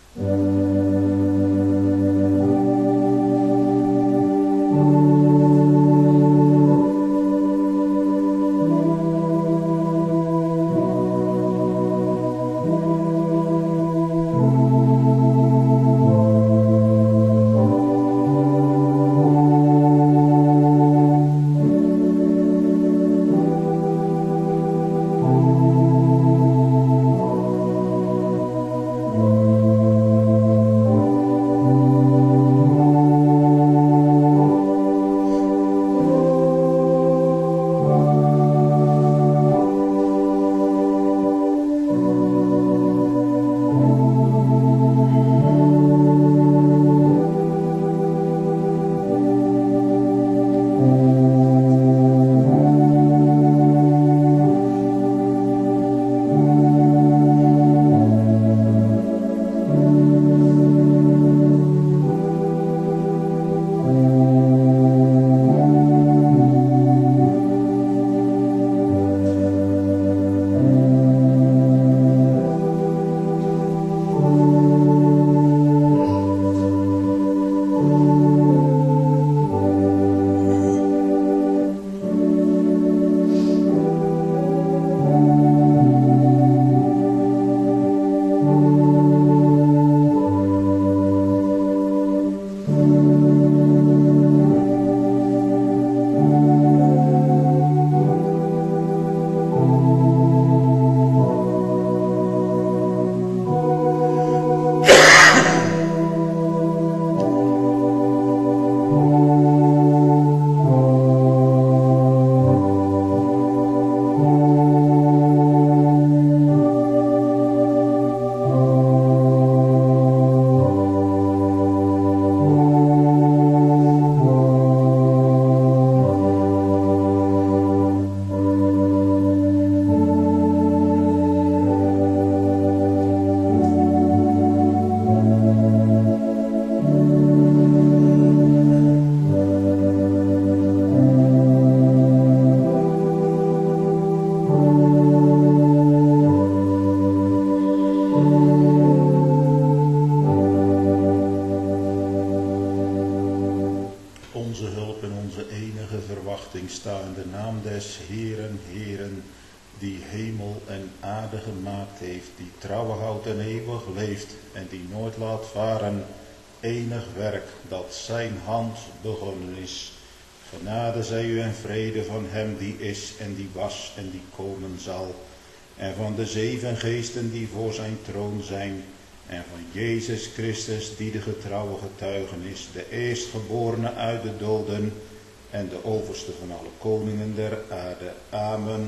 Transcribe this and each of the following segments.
die hemel en aarde gemaakt heeft, die trouwig houdt en eeuwig leeft en die nooit laat varen enig werk dat zijn hand begonnen is. Genade zij u en vrede van hem die is en die was en die komen zal, en van de 7 geesten die voor zijn troon zijn, en van Jezus Christus die de getrouwe getuigen is, de eerstgeborene uit de doden en de overste van alle koningen der aarde. Amen.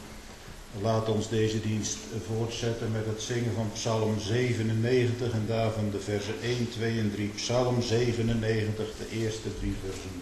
Laat ons deze dienst voortzetten met het zingen van Psalm 97 en daarvan de versen 1, 2 en 3. Psalm 97, de eerste 3 versen.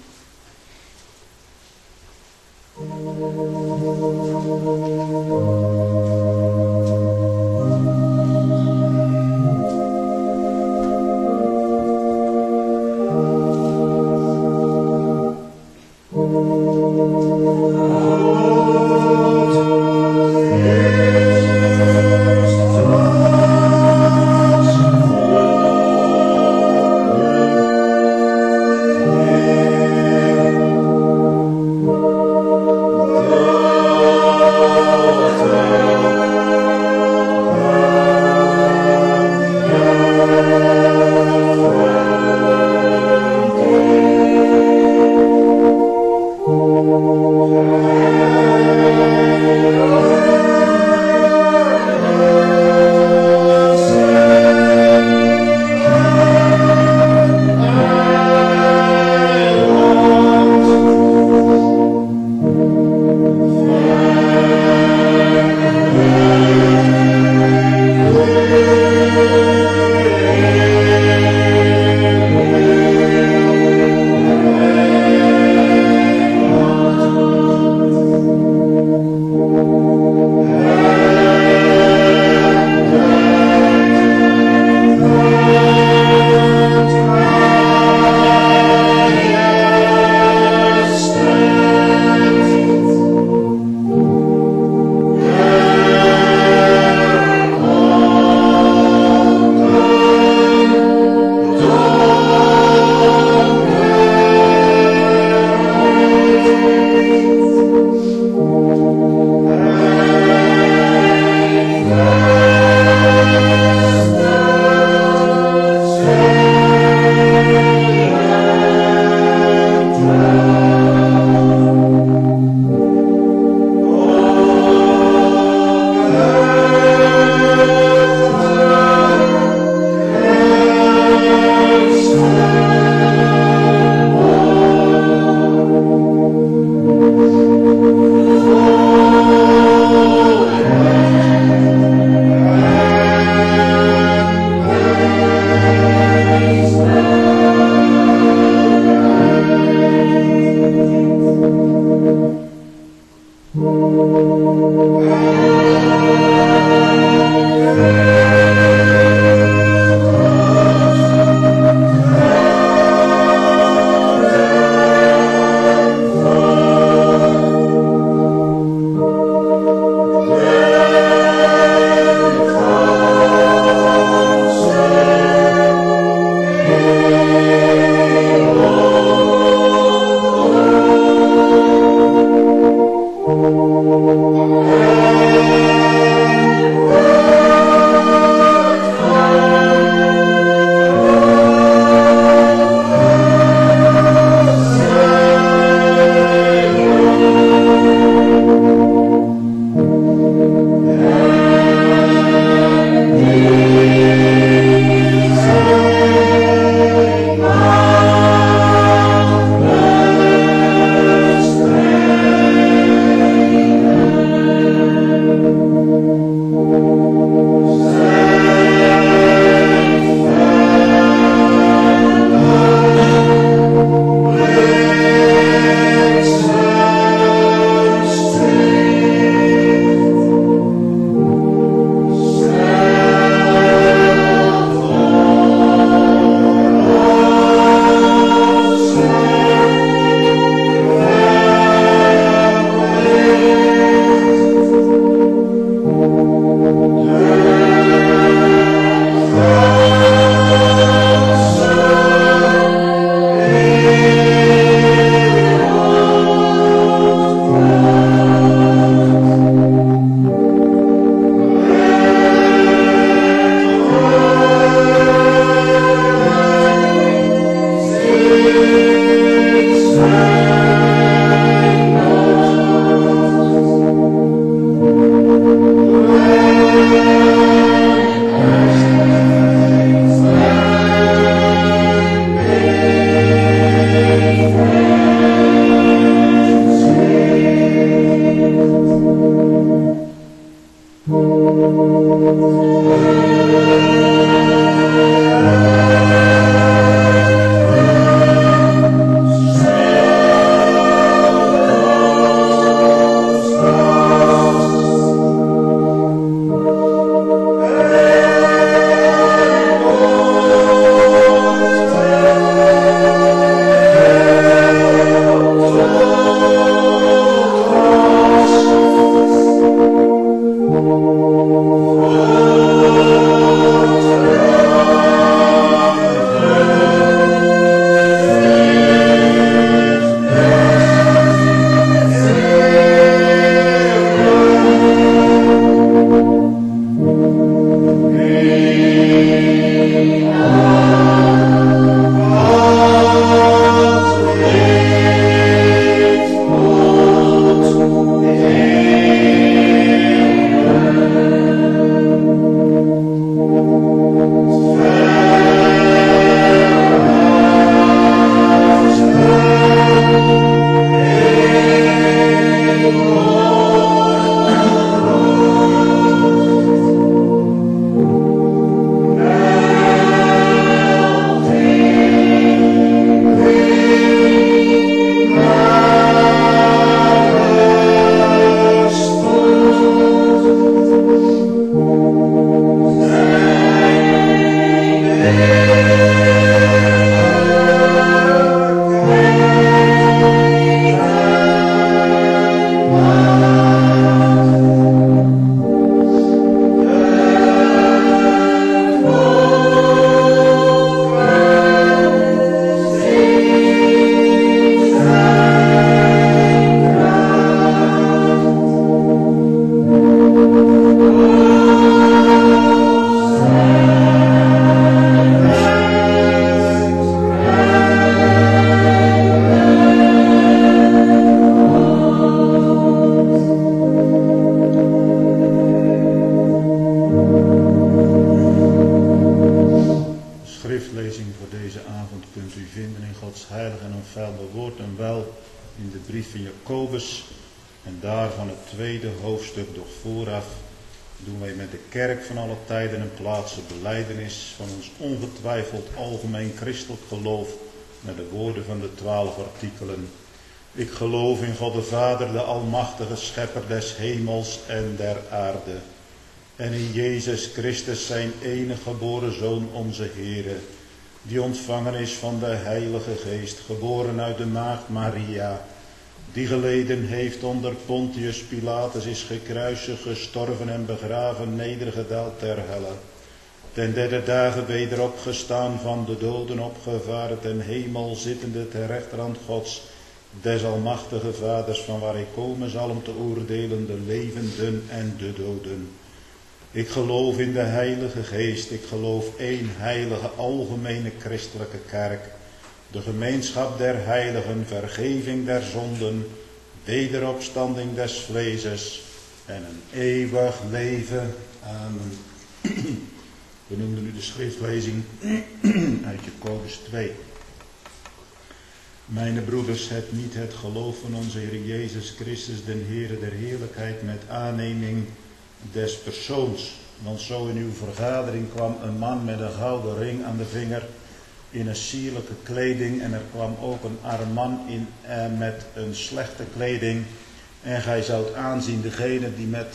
Oh, En daarvan het tweede hoofdstuk doch vooraf doen wij met de kerk van alle tijden en plaatsen belijdenis van ons ongetwijfeld algemeen christelijk geloof met de woorden van de 12 artikelen. Ik geloof in God de Vader, de almachtige schepper des hemels en der aarde. En in Jezus Christus zijn enige geboren Zoon onze Heere, die ontvangen is van de Heilige Geest, geboren uit de maagd Maria, die geleden heeft onder Pontius Pilatus, is gekruisigd, gestorven en begraven, nedergedaald ter helle. Ten derde dagen weder opgestaan, van de doden opgevaren, ten hemel zittende ter rechterhand Gods, des almachtige Vaders, van waar hij komen zal om te oordelen de levenden en de doden. Ik geloof in de Heilige Geest, ik geloof één heilige algemene christelijke kerk, de gemeenschap der heiligen, vergeving der zonden, wederopstanding des vleeses en een eeuwig leven. Amen. We noemden nu de schriftlezing uit Jacobus 2. Mijn broeders, het niet het geloof van onze Heer Jezus Christus, den Heere der heerlijkheid, met aanneming des persoons. Want zo in uw vergadering kwam een man met een gouden ring aan de vinger, in een sierlijke kleding, en er kwam ook een arm man in met een slechte kleding. En gij zoudt aanzien degene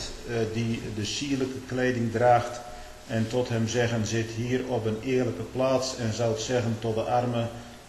die de sierlijke kleding draagt, en tot hem zeggen, zit hier op een eerlijke plaats, en zoudt zeggen tot de arme,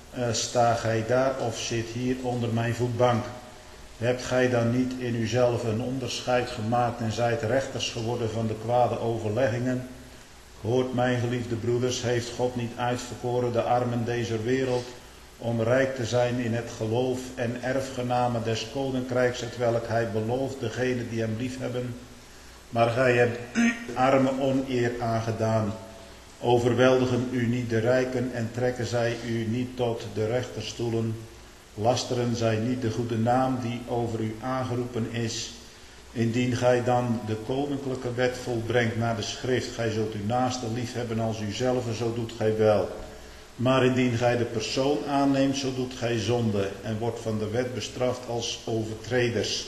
sta gij daar of zit hier onder mijn voetbank. Hebt gij dan niet in uzelf een onderscheid gemaakt en zijt rechters geworden van de kwade overleggingen? Hoort, mijn geliefde broeders, heeft God niet uitverkoren de armen deze wereld, om rijk te zijn in het geloof en erfgenamen des koninkrijks, hetwelk hij belooft degenen die hem liefhebben? Maar gij hebt armen oneer aangedaan. Overweldigen u niet de rijken en trekken zij u niet tot de rechterstoelen? Lasteren zij niet de goede naam die over u aangeroepen is? Indien gij dan de koninklijke wet volbrengt naar de schrift, gij zult uw naaste lief hebben als uzelf, zo doet gij wel. Maar indien gij de persoon aanneemt, zo doet gij zonde en wordt van de wet bestraft als overtreders.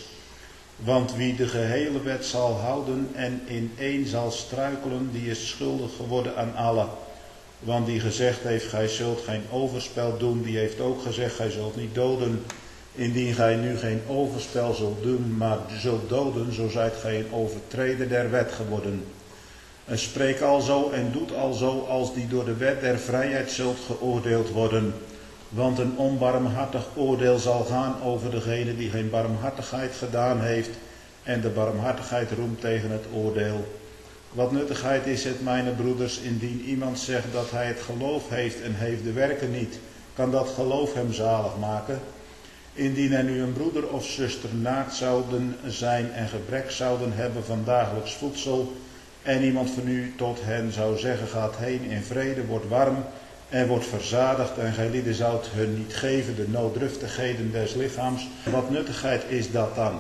Want wie de gehele wet zal houden en in één zal struikelen, die is schuldig geworden aan alle. Want die gezegd heeft, gij zult geen overspel doen, die heeft ook gezegd, gij zult niet doden. Indien gij nu geen overspel zult doen, maar zult doden, zo zijt gij een overtreder der wet geworden. En spreek alzo en doet alzo, als die door de wet der vrijheid zult geoordeeld worden. Want een onbarmhartig oordeel zal gaan over degene die geen barmhartigheid gedaan heeft, en de barmhartigheid roemt tegen het oordeel. Wat nuttigheid is het, mijn broeders, indien iemand zegt dat hij het geloof heeft en heeft de werken niet, kan dat geloof hem zalig maken? Indien er nu een broeder of zuster naakt zouden zijn en gebrek zouden hebben van dagelijks voedsel, en iemand van u tot hen zou zeggen, gaat heen in vrede, wordt warm en wordt verzadigd, en gij lieden zoudt hun niet geven de nooddruftigheden des lichaams, wat nuttigheid is dat dan?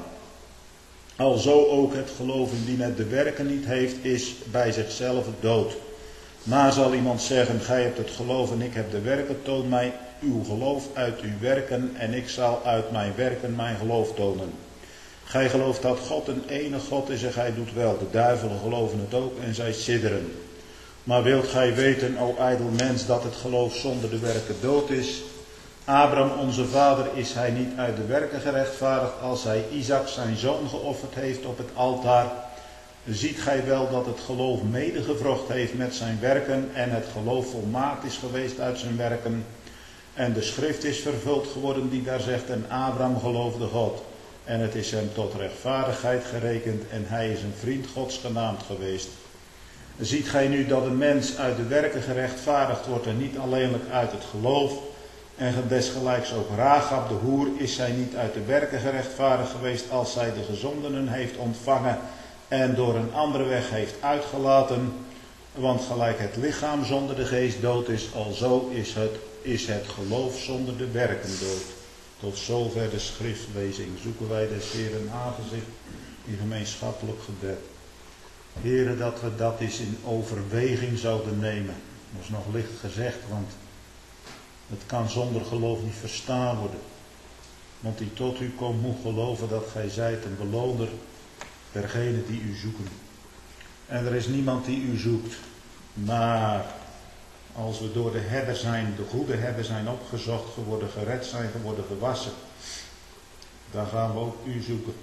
Alzo ook het geloof, indien het de werken niet heeft, is bij zichzelf dood. Maar zal iemand zeggen, gij hebt het geloof en ik heb de werken, toon mij uw geloof uit uw werken en ik zal uit mijn werken mijn geloof tonen. Gij gelooft dat God een enige God is en gij doet wel. De duivelen geloven het ook en zij sidderen. Maar wilt gij weten, o ijdel mens, dat het geloof zonder de werken dood is? Abraham, onze vader, is hij niet uit de werken gerechtvaardigd als hij Isaac zijn zoon geofferd heeft op het altaar? Ziet gij wel dat het geloof medegevrocht heeft met zijn werken en het geloof volmaakt is geweest uit zijn werken? En de schrift is vervuld geworden die daar zegt, en Abraham geloofde God. En het is hem tot rechtvaardigheid gerekend en hij is een vriend Gods genaamd geweest. Ziet gij nu dat een mens uit de werken gerechtvaardigd wordt en niet alleenlijk uit het geloof? En desgelijks ook Rahab de hoer, is zij niet uit de werken gerechtvaardigd geweest als zij de gezondenen heeft ontvangen en door een andere weg heeft uitgelaten? Want gelijk het lichaam zonder de geest dood is, alzo is het geloof zonder de werken dood. Tot zover de schriftlezing. Zoeken wij des Heeren aangezicht in gemeenschappelijk gebed. Heren, dat we dat eens in overweging zouden nemen. Dat is nog licht gezegd, want het kan zonder geloof niet verstaan worden. Want die tot u komt moet geloven dat gij zijt een beloner dergenen die u zoeken. En er is niemand die u zoekt. Maar als we door de herder zijn, de goede herder zijn opgezocht geworden, gered zijn geworden, gewassen, dan gaan we ook u zoeken.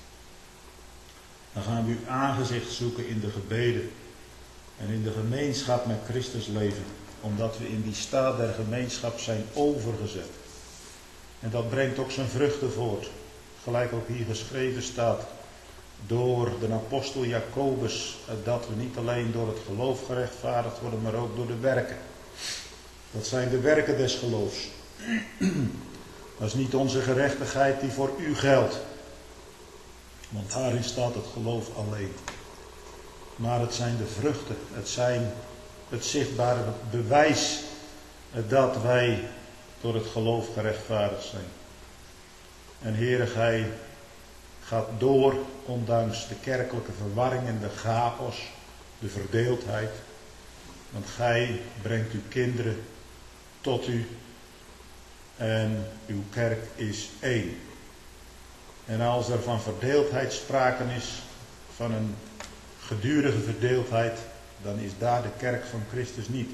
Dan gaan we uw aangezicht zoeken in de gebeden en in de gemeenschap met Christus leven, omdat we in die staat der gemeenschap zijn overgezet. En dat brengt ook zijn vruchten voort, gelijk ook hier geschreven staat door de apostel Jacobus, dat we niet alleen door het geloof gerechtvaardigd worden, maar ook door de werken. Dat zijn de werken des geloofs. Dat is niet onze gerechtigheid die voor u geldt, want daarin staat het geloof alleen. Maar het zijn de vruchten, het zijn het zichtbare bewijs dat wij door het geloof gerechtvaardigd zijn. En Heere, gij gaat door, ondanks de kerkelijke verwarring en de chaos, de verdeeldheid. Want gij brengt uw kinderen tot u en uw kerk is één. En als er van verdeeldheid sprake is, van een gedurige verdeeldheid, dan is daar de kerk van Christus niet.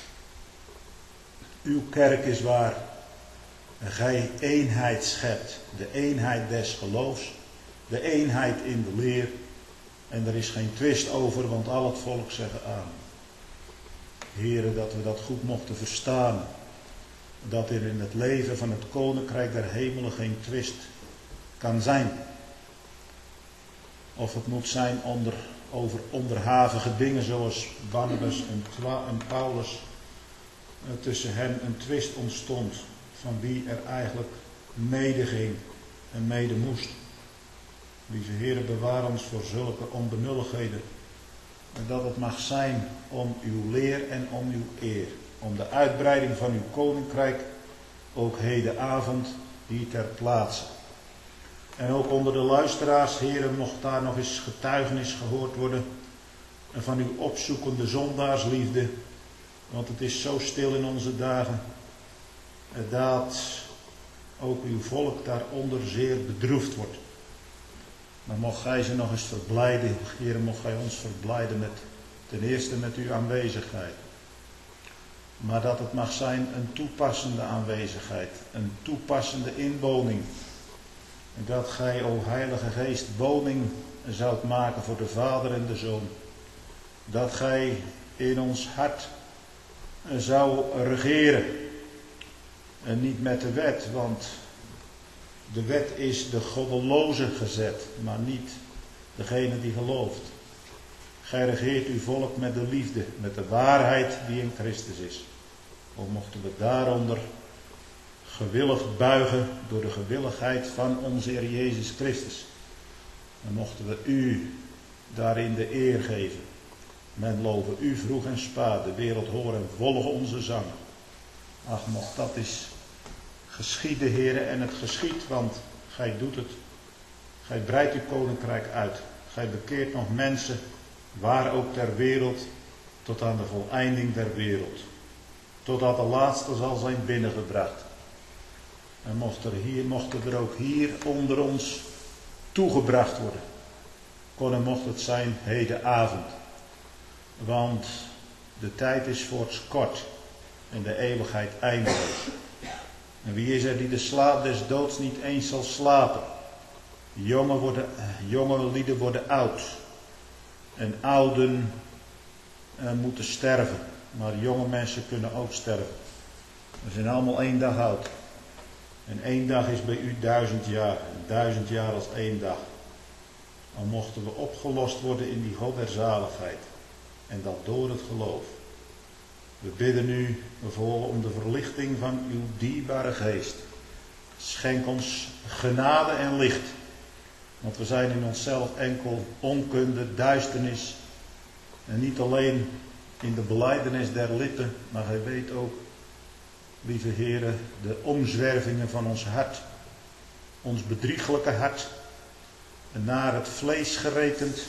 Uw kerk is waar gij eenheid schept, de eenheid des geloofs, de eenheid in de leer. En er is geen twist over, want al het volk zeggen amen. Heren, dat we dat goed mochten verstaan. Dat er in het leven van het koninkrijk der hemelen geen twist kan zijn. Of het moet zijn over onderhavige dingen zoals Barnabas en Paulus. Tussen hen een twist ontstond van wie er eigenlijk mede ging en mede moest. Lieve Heere, bewaar ons voor zulke onbenulligheden. En dat het mag zijn om uw leer en om uw eer. Om de uitbreiding van uw koninkrijk, ook hedenavond hier ter plaatse. En ook onder de luisteraars, Heere, mocht daar nog eens getuigenis gehoord worden. En van uw opzoekende zondaarsliefde. Want het is zo stil in onze dagen. Dat ook uw volk daaronder zeer bedroefd wordt. Maar mocht gij ze nog eens verblijden, Heere, mocht gij ons verblijden ten eerste met uw aanwezigheid. Maar dat het mag zijn een toepassende aanwezigheid, een toepassende inwoning. En dat gij, o Heilige Geest, woning zoudt maken voor de Vader en de Zoon. Dat gij in ons hart zou regeren. En niet met de wet, want de wet is de goddeloze gezet, maar niet degene die gelooft. Gij regeert uw volk met de liefde, met de waarheid die in Christus is. O, mochten we daaronder gewillig buigen door de gewilligheid van onze Heer Jezus Christus. Dan mochten we u daarin de eer geven. Men loven u vroeg en spaat, de wereld horen en volgen onze zangen. Ach, mocht dat is geschieden, Heere, en het geschiet, want gij doet het. Gij breidt uw koninkrijk uit. Gij bekeert nog mensen, waar ook ter wereld, tot aan de voleinding der wereld. Totdat de laatste zal zijn binnengebracht. En mocht er ook hier onder ons toegebracht worden. Kon en mocht het zijn hedenavond. Want de tijd is voorts kort en de eeuwigheid eindeloos. En wie is er die de slaap des doods niet eens zal slapen? Jonge lieden worden oud. En ouden moeten sterven. Maar jonge mensen kunnen ook sterven. We zijn allemaal 1 dag oud. En 1 dag is bij u 1000 jaar. En 1000 jaar als 1 dag. Dan mochten we opgelost worden in die God der zaligheid. En dat door het geloof. We bidden u bijvoorbeeld om de verlichting van uw dierbare geest. Schenk ons genade en licht. Want we zijn in onszelf enkel onkunde, duisternis. En niet alleen in de belijdenis der lippen, maar gij weet ook, lieve heren, de omzwervingen van ons hart. Ons bedrieglijke hart. En naar het vlees gerekend.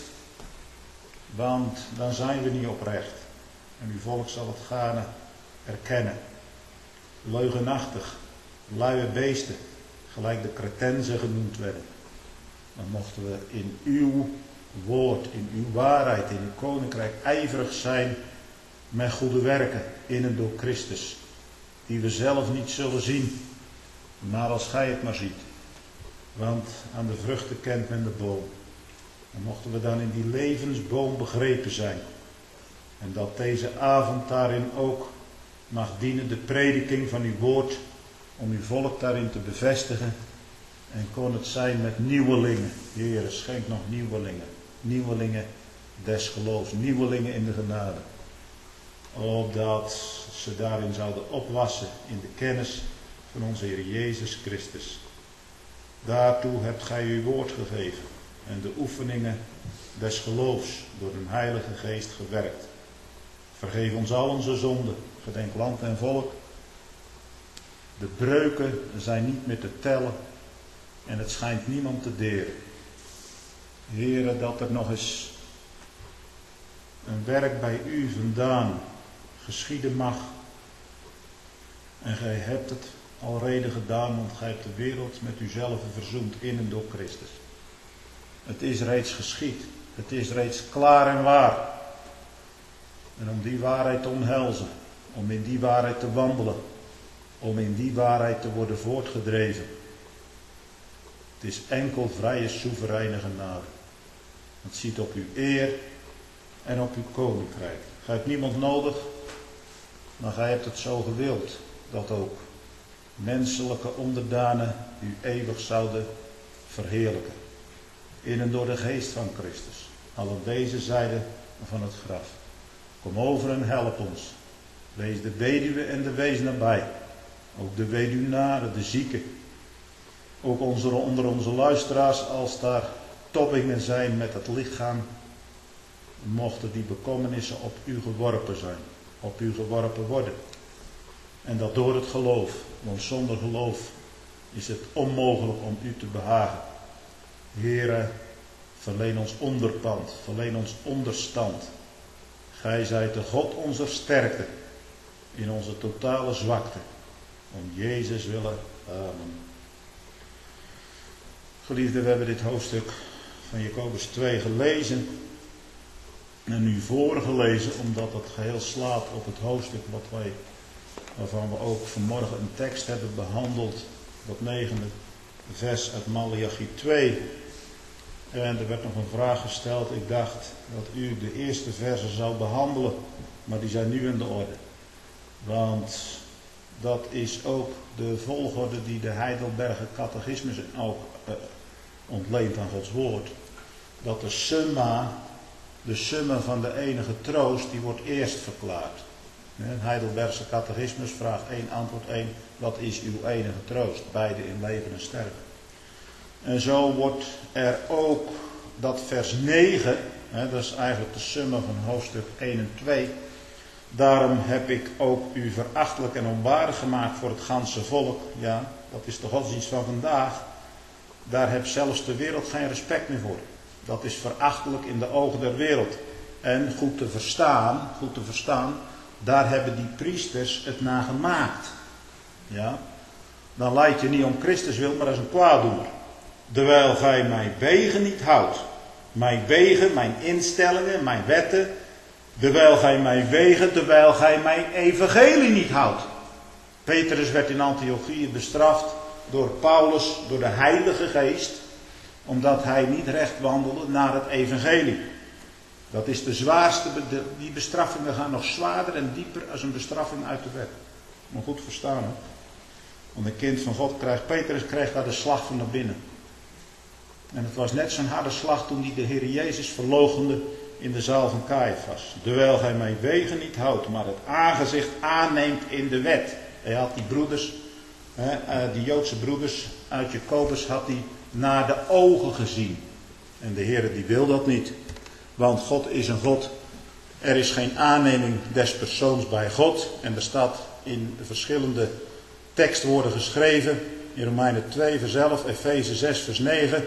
Want dan zijn we niet oprecht. En uw volk zal het gaarne erkennen. Leugenachtig, luie beesten, gelijk de Cretenzen genoemd werden. Dan mochten we in uw woord, in uw waarheid, in uw koninkrijk ijverig zijn met goede werken in en door Christus. Die we zelf niet zullen zien, maar als gij het maar ziet. Want aan de vruchten kent men de boom. En mochten we dan in die levensboom begrepen zijn. En dat deze avond daarin ook mag dienen, de prediking van uw woord, om uw volk daarin te bevestigen. En kon het zijn met nieuwelingen. Heere, schenk nog nieuwelingen. Nieuwelingen des geloofs. Nieuwelingen in de genade. Opdat ze daarin zouden opwassen in de kennis van onze Heer Jezus Christus. Daartoe hebt gij uw woord gegeven. En de oefeningen des geloofs door een Heilige Geest gewerkt. Vergeef ons al onze zonden. Gedenk land en volk. De breuken zijn niet meer te tellen. En het schijnt niemand te deren. Heere, dat er nog eens een werk bij u vandaan geschieden mag. En gij hebt het alrede gedaan, want gij hebt de wereld met uzelf verzoend in en door Christus. Het is reeds geschied. Het is reeds klaar en waar. En om die waarheid te omhelzen, om in die waarheid te wandelen, om in die waarheid te worden voortgedreven. Het is enkel vrije, soevereine genade. Het ziet op uw eer en op uw koninkrijk. Gij hebt niemand nodig, maar gij hebt het zo gewild, dat ook menselijke onderdanen u eeuwig zouden verheerlijken. In en door de geest van Christus. Al aan deze zijde van het graf. Kom over en help ons. Wees de weduwe en de wees nabij. Ook de weduwnaren, de zieken. Ook onder onze luisteraars, als daar toppingen zijn met het lichaam, mochten die bekommernissen op u geworpen zijn. Op u geworpen worden. En dat door het geloof. Want zonder geloof is het onmogelijk om u te behagen. Heere, verleen ons onderpand. Verleen ons onderstand. Gij zijt de God onze sterkte. In onze totale zwakte. Om Jezus willen. Amen. Geliefden, we hebben dit hoofdstuk van Jacobus 2 gelezen. En nu voorgelezen, omdat het geheel slaat op het hoofdstuk waarvan we ook vanmorgen een tekst hebben behandeld. Dat 9e vers uit Maleachi 2. En er werd nog een vraag gesteld. Ik dacht dat u de eerste versen zou behandelen. Maar die zijn nu in de orde. Want dat is ook de volgorde die de Heidelberger Catechismus ook ontleent aan Gods woord. Dat de summa van de enige troost, die wordt eerst verklaard. Het Heidelbergse Catechismus, vraag 1, antwoord 1. Wat is uw enige troost? Beide in leven en sterven. En zo wordt er ook dat vers 9, dat is eigenlijk de summa van hoofdstuk 1 en 2. Daarom heb ik ook u verachtelijk en onwaardig gemaakt voor het ganse volk. Ja, dat is de godsdienst van vandaag. Daar heeft zelfs de wereld geen respect meer voor. Dat is verachtelijk in de ogen der wereld. En goed te verstaan, daar hebben die priesters het naar gemaakt. Ja? Dan lijdt je niet om Christus wil, maar als een kwaaddoener. Terwijl gij mijn wegen niet houdt. Mijn wegen, mijn instellingen, mijn wetten. Terwijl gij mijn evangelie niet houdt. Petrus werd in Antiochië bestraft door Paulus, door de Heilige Geest. Omdat hij niet recht wandelde naar het evangelie. Dat is de zwaarste, die bestraffingen gaan nog zwaarder en dieper als een bestraffing uit de wet. Moet goed verstaan, hè? Want een kind van God Petrus krijgt daar de slag van naar binnen. En het was net zo'n harde slag toen hij de Heer Jezus verloochende in de zaal van Caiaphas. Terwijl gij mijn wegen niet houdt, maar het aangezicht aanneemt in de wet. Hij had die broeders, die Joodse broeders uit Jacobus had hij naar de ogen gezien. En de Heer die wil dat niet. Want God is een God. Er is geen aanneming des persoons bij God. En er staat in verschillende tekstwoorden geschreven. In Romeinen 2 vers 11, Efeze 6 vers 9.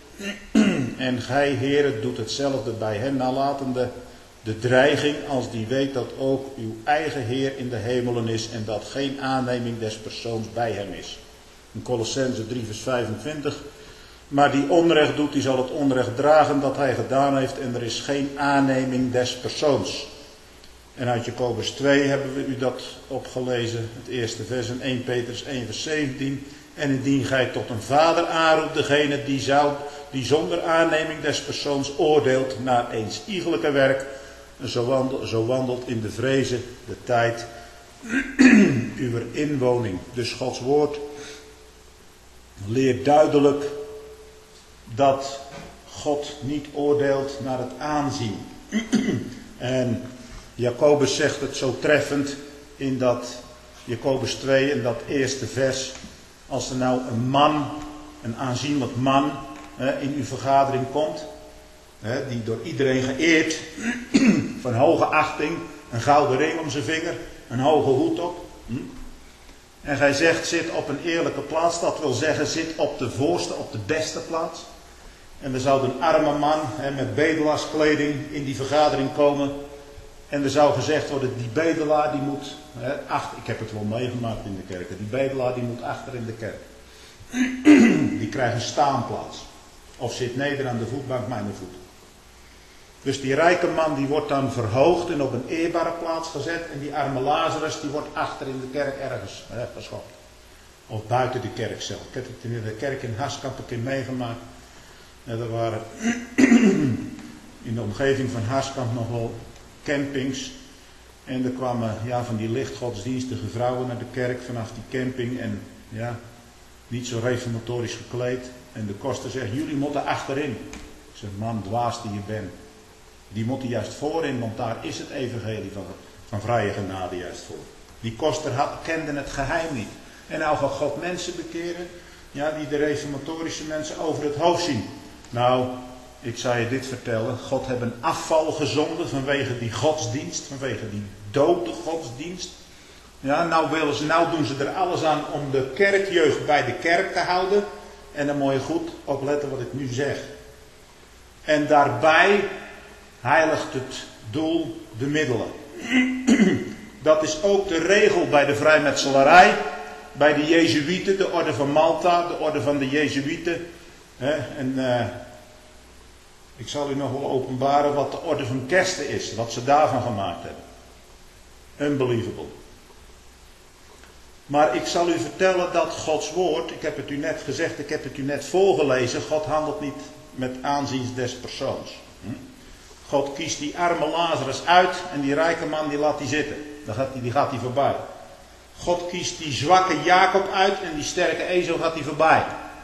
En gij, Heere, doet hetzelfde bij hen, nalatende de dreiging, als die weet dat ook uw eigen Heer in de hemelen is en dat geen aanneming des persoons bij hem is. In Colossenzen 3 vers 25. Maar die onrecht doet, die zal het onrecht dragen dat hij gedaan heeft en er is geen aanneming des persoons. En uit Jacobus 2 hebben we u dat opgelezen, het eerste vers in 1 Petrus 1 vers 17. En indien gij tot een vader aanroept degene die zonder aanneming des persoons oordeelt naar eens iegelijke werk, zo wandelt in de vrezen de tijd uw inwoning. Dus Gods woord leert duidelijk dat God niet oordeelt naar het aanzien. En Jacobus zegt het zo treffend in dat Jacobus 2 in dat eerste vers. Als er nou een aanzienlijk man in uw vergadering komt, die door iedereen geëerd, van hoge achting, een gouden ring om zijn vinger, een hoge hoed op. En gij zegt, zit op een eerlijke plaats, dat wil zeggen, zit op de voorste, op de beste plaats. En er zou een arme man met bedelaarskleding in die vergadering komen. En er zou gezegd worden, die bedelaar die moet, ik heb het wel meegemaakt in de kerken, die bedelaar die moet achter in de kerk. Die krijgt een staanplaats. Of zit neder aan de voetbank mijn voet. Dus die rijke man die wordt dan verhoogd en op een eerbare plaats gezet. En die arme Lazarus die wordt achter in de kerk ergens geschopt. Of buiten de kerk zelf. Ik heb het in de kerk in Harskamp een keer meegemaakt. Er waren in de omgeving van Harskamp nog wel campings. En er kwamen van die lichtgodsdienstige vrouwen naar de kerk vanaf die camping. En niet zo reformatorisch gekleed. En de koster zegt, jullie moeten achterin. Ik zeg, man, dwaas die je bent. Die moeten juist voorin, want daar is het evangelie van vrije genade juist voor. Die koster kende het geheim niet. En nou gaat God mensen bekeren, die de reformatorische mensen over het hoofd zien. Nou, ik zal je dit vertellen. God heeft een afval gezonden vanwege die godsdienst, vanwege die dode godsdienst. Nou doen ze er alles aan om de kerkjeugd bij de kerk te houden. En dan moet je goed opletten wat ik nu zeg. En daarbij heiligt het doel de middelen. Dat is ook de regel bij de vrijmetselarij. Bij de Jezuïeten, de orde van Malta, de orde van de Jezuïeten. Ik zal u nog wel openbaren wat de orde van Kersten is. Wat ze daarvan gemaakt hebben. Unbelievable. Maar ik zal u vertellen dat Gods woord, ik heb het u net gezegd, ik heb het u net voorgelezen. God handelt niet met aanzien des persoons. God kiest die arme Lazarus uit en die rijke man die laat die zitten. Die gaat hij voorbij. God kiest die zwakke Jacob uit en die sterke Ezo gaat hij voorbij.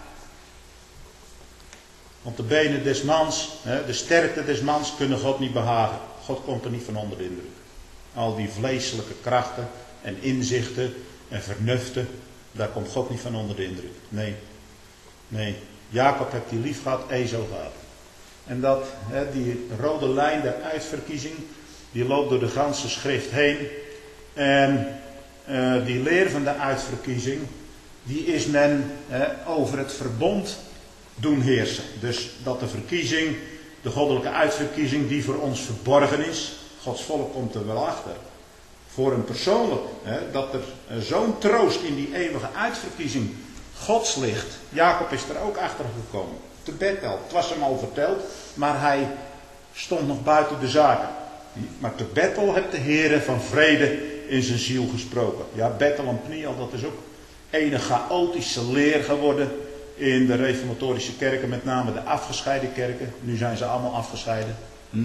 Want de benen des mans, de sterkte des mans kunnen God niet behagen. God komt er niet van onder de indruk. Al die vleeselijke krachten en inzichten en vernuften, daar komt God niet van onder de indruk. Nee. Jacob heeft die lief gehad, Ezo gehad. En die rode lijn der uitverkiezing, die loopt door de ganse schrift heen. En die leer van de uitverkiezing, die is men over het verbond doen heersen. Dus dat de verkiezing De goddelijke uitverkiezing die voor ons verborgen is. Gods volk komt er wel achter. Voor hem persoonlijk. Dat er zo'n troost in die eeuwige uitverkiezing Gods ligt. Jacob is er ook achter gekomen. Te Bethel. Het was hem al verteld. Maar hij stond nog buiten de zaken. Maar te Bethel heeft de Heere van vrede in zijn ziel gesproken. Ja, Bethel en Pniel, dat is ook een chaotische leer geworden in de reformatorische kerken, met name de afgescheiden kerken. Nu zijn ze allemaal afgescheiden.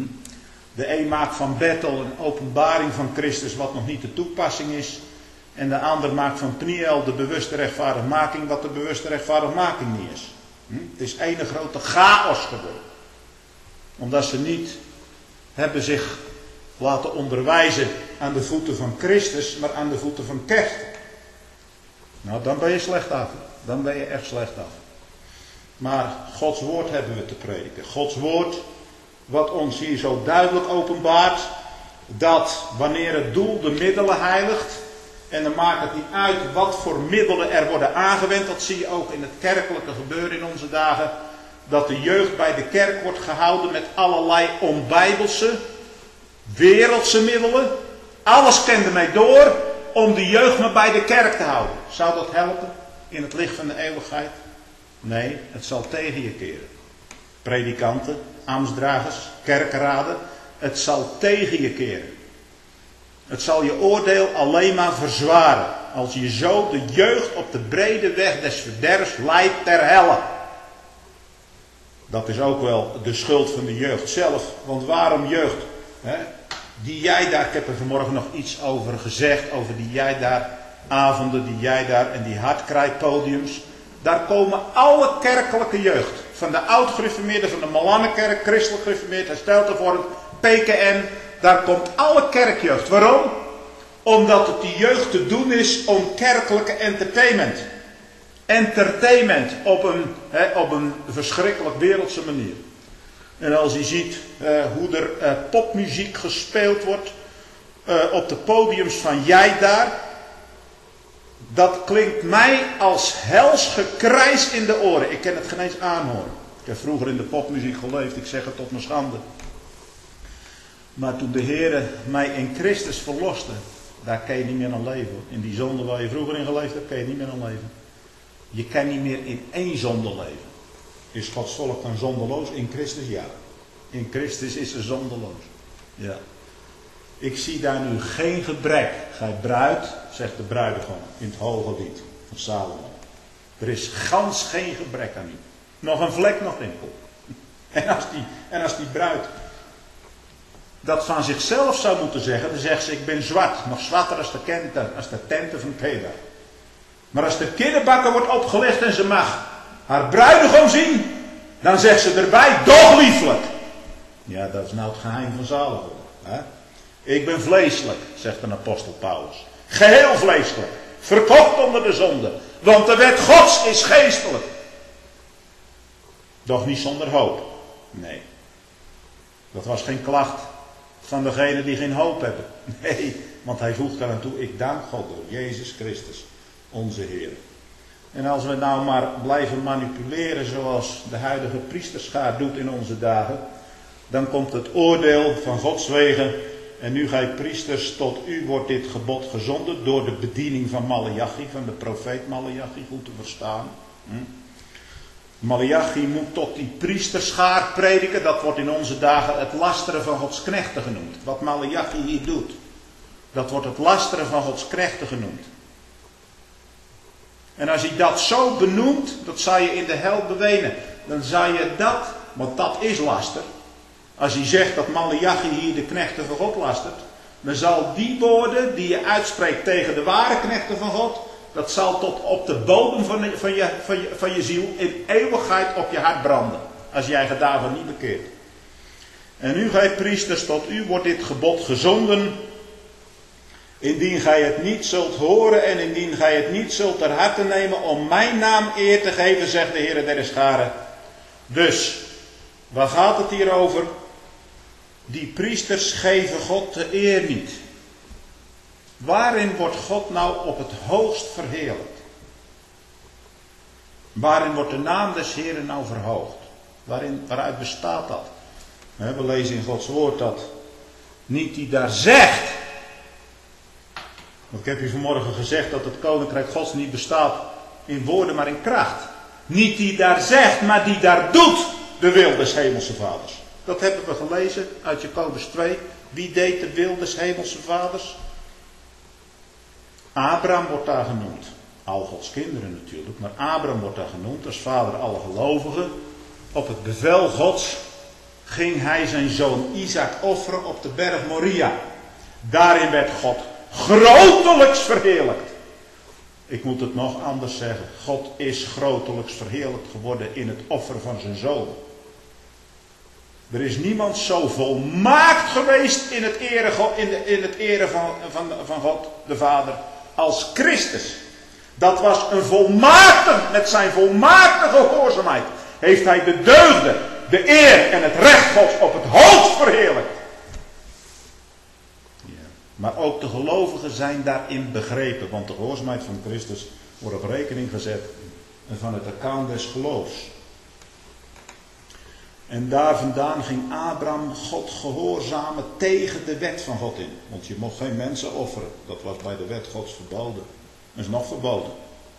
De een maakt van Bethel een openbaring van Christus wat nog niet de toepassing is. En de ander maakt van Pniel de bewuste rechtvaardigmaking wat de bewuste rechtvaardigmaking niet is. Het is een grote chaos geworden. Omdat ze niet hebben zich laten onderwijzen aan de voeten van Christus, maar aan de voeten van kerst. Nou, dan ben je slecht af. Dan ben je echt slecht af. Maar Gods woord hebben we te prediken. Gods woord, wat ons hier zo duidelijk openbaart, dat wanneer het doel de middelen heiligt, en dan maakt het niet uit wat voor middelen er worden aangewend, dat zie je ook in het kerkelijke gebeuren in onze dagen, dat de jeugd bij de kerk wordt gehouden met allerlei onbijbelse, wereldse middelen. Alles kent ermee door om de jeugd maar bij de kerk te houden. Zou dat helpen in het licht van de eeuwigheid? Nee, het zal tegen je keren. Predikanten, ambtsdragers, kerkraden, het zal tegen je keren. Het zal je oordeel alleen maar verzwaren als je zo de jeugd op de brede weg des verderfs leidt ter helle. Dat is ook wel de schuld van de jeugd zelf. Want waarom jeugd? Die jij daar, ik heb er vanmorgen nog iets over gezegd, over die jij daar avonden, die jij daar en die hartkrijpodiums. Daar komen alle kerkelijke jeugd. Van de oud-gereformeerden, van de Malannenkerk, christelijk gereformeerd, hersteld ervormd, PKN. Daar komt alle kerkjeugd. Waarom? Omdat het die jeugd te doen is om kerkelijke entertainment. Entertainment op een verschrikkelijk wereldse manier. En als je ziet hoe er popmuziek gespeeld wordt op de podiums van jij daar. Dat klinkt mij als hels gekrijs in de oren. Ik kan het geen eens aanhoren. Ik heb vroeger in de popmuziek geleefd, ik zeg het tot mijn schande. Maar toen de Heere mij in Christus verloste, daar kan je niet meer aan leven. In die zonde waar je vroeger in geleefd hebt, kan je niet meer aan leven. Je kan niet meer in één zonde leven. Is Gods volk dan zondeloos? In Christus ja. In Christus is ze zondeloos. Ja. Ik zie daar nu geen gebrek. Gij bruid, zegt de bruidegom in het hoge lied van Salomo. Er is gans geen gebrek aan u. Nog een vlek, nog enkel. En als die bruid dat van zichzelf zou moeten zeggen, dan zegt ze: ik ben zwart. Nog zwarter als de tenten van Kedar. Maar als de kinderbakken wordt opgelegd en ze mag haar bruidegom zien, dan zegt ze erbij: doch lieflijk. Ja, dat is nou het geheim van Salomo. Ik ben vleeselijk, zegt de apostel Paulus. Geheel vleeselijk. Verkocht onder de zonde. Want de wet Gods is geestelijk. Doch niet zonder hoop. Nee. Dat was geen klacht van degenen die geen hoop hebben. Nee, want hij voegt daaraan toe: ik dank God door Jezus Christus, onze Heer. En als we nou maar blijven manipuleren zoals de huidige priesterschaar doet in onze dagen, dan komt het oordeel van Gods wegen. En nu gij priesters, tot u wordt dit gebod gezonden door de bediening van Maleachi, van de profeet Maleachi, goed te verstaan. Maleachi moet tot die priesterschaar prediken. Dat wordt in onze dagen het lasteren van Gods knechten genoemd. Wat Maleachi hier doet, dat wordt het lasteren van Gods knechten genoemd. En als hij dat zo benoemt, dat zou je in de hel bewenen. Dan zou je dat, want dat is laster. Als hij zegt dat Maleachi hier de knechten van God lastert, dan zal die woorden die je uitspreekt tegen de ware knechten van God, dat zal tot op de bodem van je ziel in eeuwigheid op je hart branden. Als jij je daarvan niet bekeert. En nu gij priesters, tot u wordt dit gebod gezonden. Indien gij het niet zult horen en indien gij het niet zult ter harte nemen om mijn naam eer te geven, zegt de Heere der Scharen. Dus, waar gaat het hier over? Die priesters geven God de eer niet. Waarin wordt God nou op het hoogst verheerlijkt? Waarin wordt de naam des Heeren nou verhoogd? Waaruit bestaat dat? We lezen in Gods woord dat niet die daar zegt. Want ik heb u vanmorgen gezegd dat het koninkrijk Gods niet bestaat in woorden maar in kracht. Niet die daar zegt, maar die daar doet de wil des hemelse vaders. Dat hebben we gelezen uit Jacobus 2. Wie deed de wil des hemelse vaders? Abraham wordt daar genoemd. Al Gods kinderen natuurlijk, maar Abraham wordt daar genoemd als vader alle gelovigen. Op het bevel Gods ging hij zijn zoon Isaac offeren op de berg Moria. Daarin werd God grotelijks verheerlijkt. Ik moet het nog anders zeggen. God is grotelijks verheerlijkt geworden in het offer van zijn zoon. Er is niemand zo volmaakt geweest in het ere van God de Vader als Christus. Dat was een volmaakte, met zijn volmaakte gehoorzaamheid heeft hij de deugden, de eer en het recht Gods op het hoogst verheerlijkt. Ja. Maar ook de gelovigen zijn daarin begrepen, want de gehoorzaamheid van Christus wordt op rekening gezet van het account des geloofs. En daar vandaan ging Abraham God gehoorzamen tegen de wet van God in. Want je mocht geen mensen offeren. Dat was bij de wet Gods verboden. Dat is nog verboden.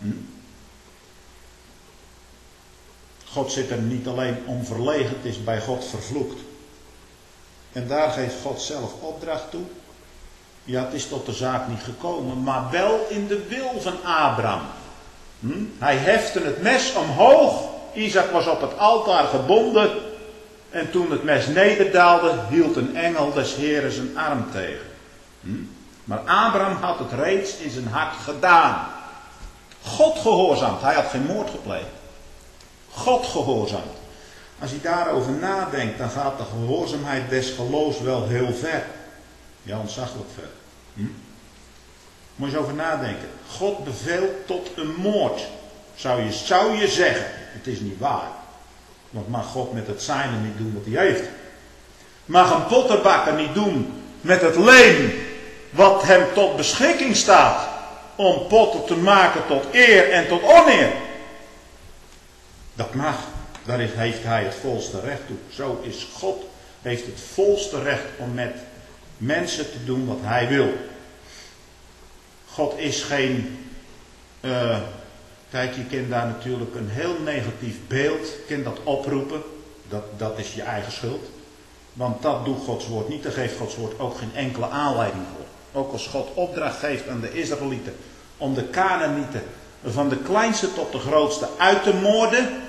God zit er niet alleen om verlegen, het is bij God vervloekt. En daar geeft God zelf opdracht toe. Ja, het is tot de zaak niet gekomen, maar wel in de wil van Abraham. Hij hefte het mes omhoog. Isaac was op het altaar gebonden. En toen het mes nederdaalde, hield een engel des Heeren zijn arm tegen. Maar Abraham had het reeds in zijn hart gedaan. God gehoorzaamd. Hij had geen moord gepleegd. God gehoorzaamd. Als je daarover nadenkt, dan gaat de gehoorzaamheid des geloofs wel heel ver. Ja, ontzaglijk ver. Moet je eens over nadenken. God beveelt tot een moord. Zou je zeggen. Het is niet waar. Want mag God met het zijne niet doen wat hij heeft. Mag een potterbakker niet doen met het leem wat hem tot beschikking staat. Om potten te maken tot eer en tot oneer. Dat mag. Daar heeft hij het volste recht toe. Zo is God. Heeft het volste recht om met mensen te doen wat hij wil. God is geen... Kijk, je kunt daar natuurlijk een heel negatief beeld, je kunt dat oproepen. Dat is je eigen schuld. Want dat doet Gods woord niet. Daar geeft Gods woord ook geen enkele aanleiding voor. Ook als God opdracht geeft aan de Israëlieten om de Kanaanieten van de kleinste tot de grootste uit te moorden.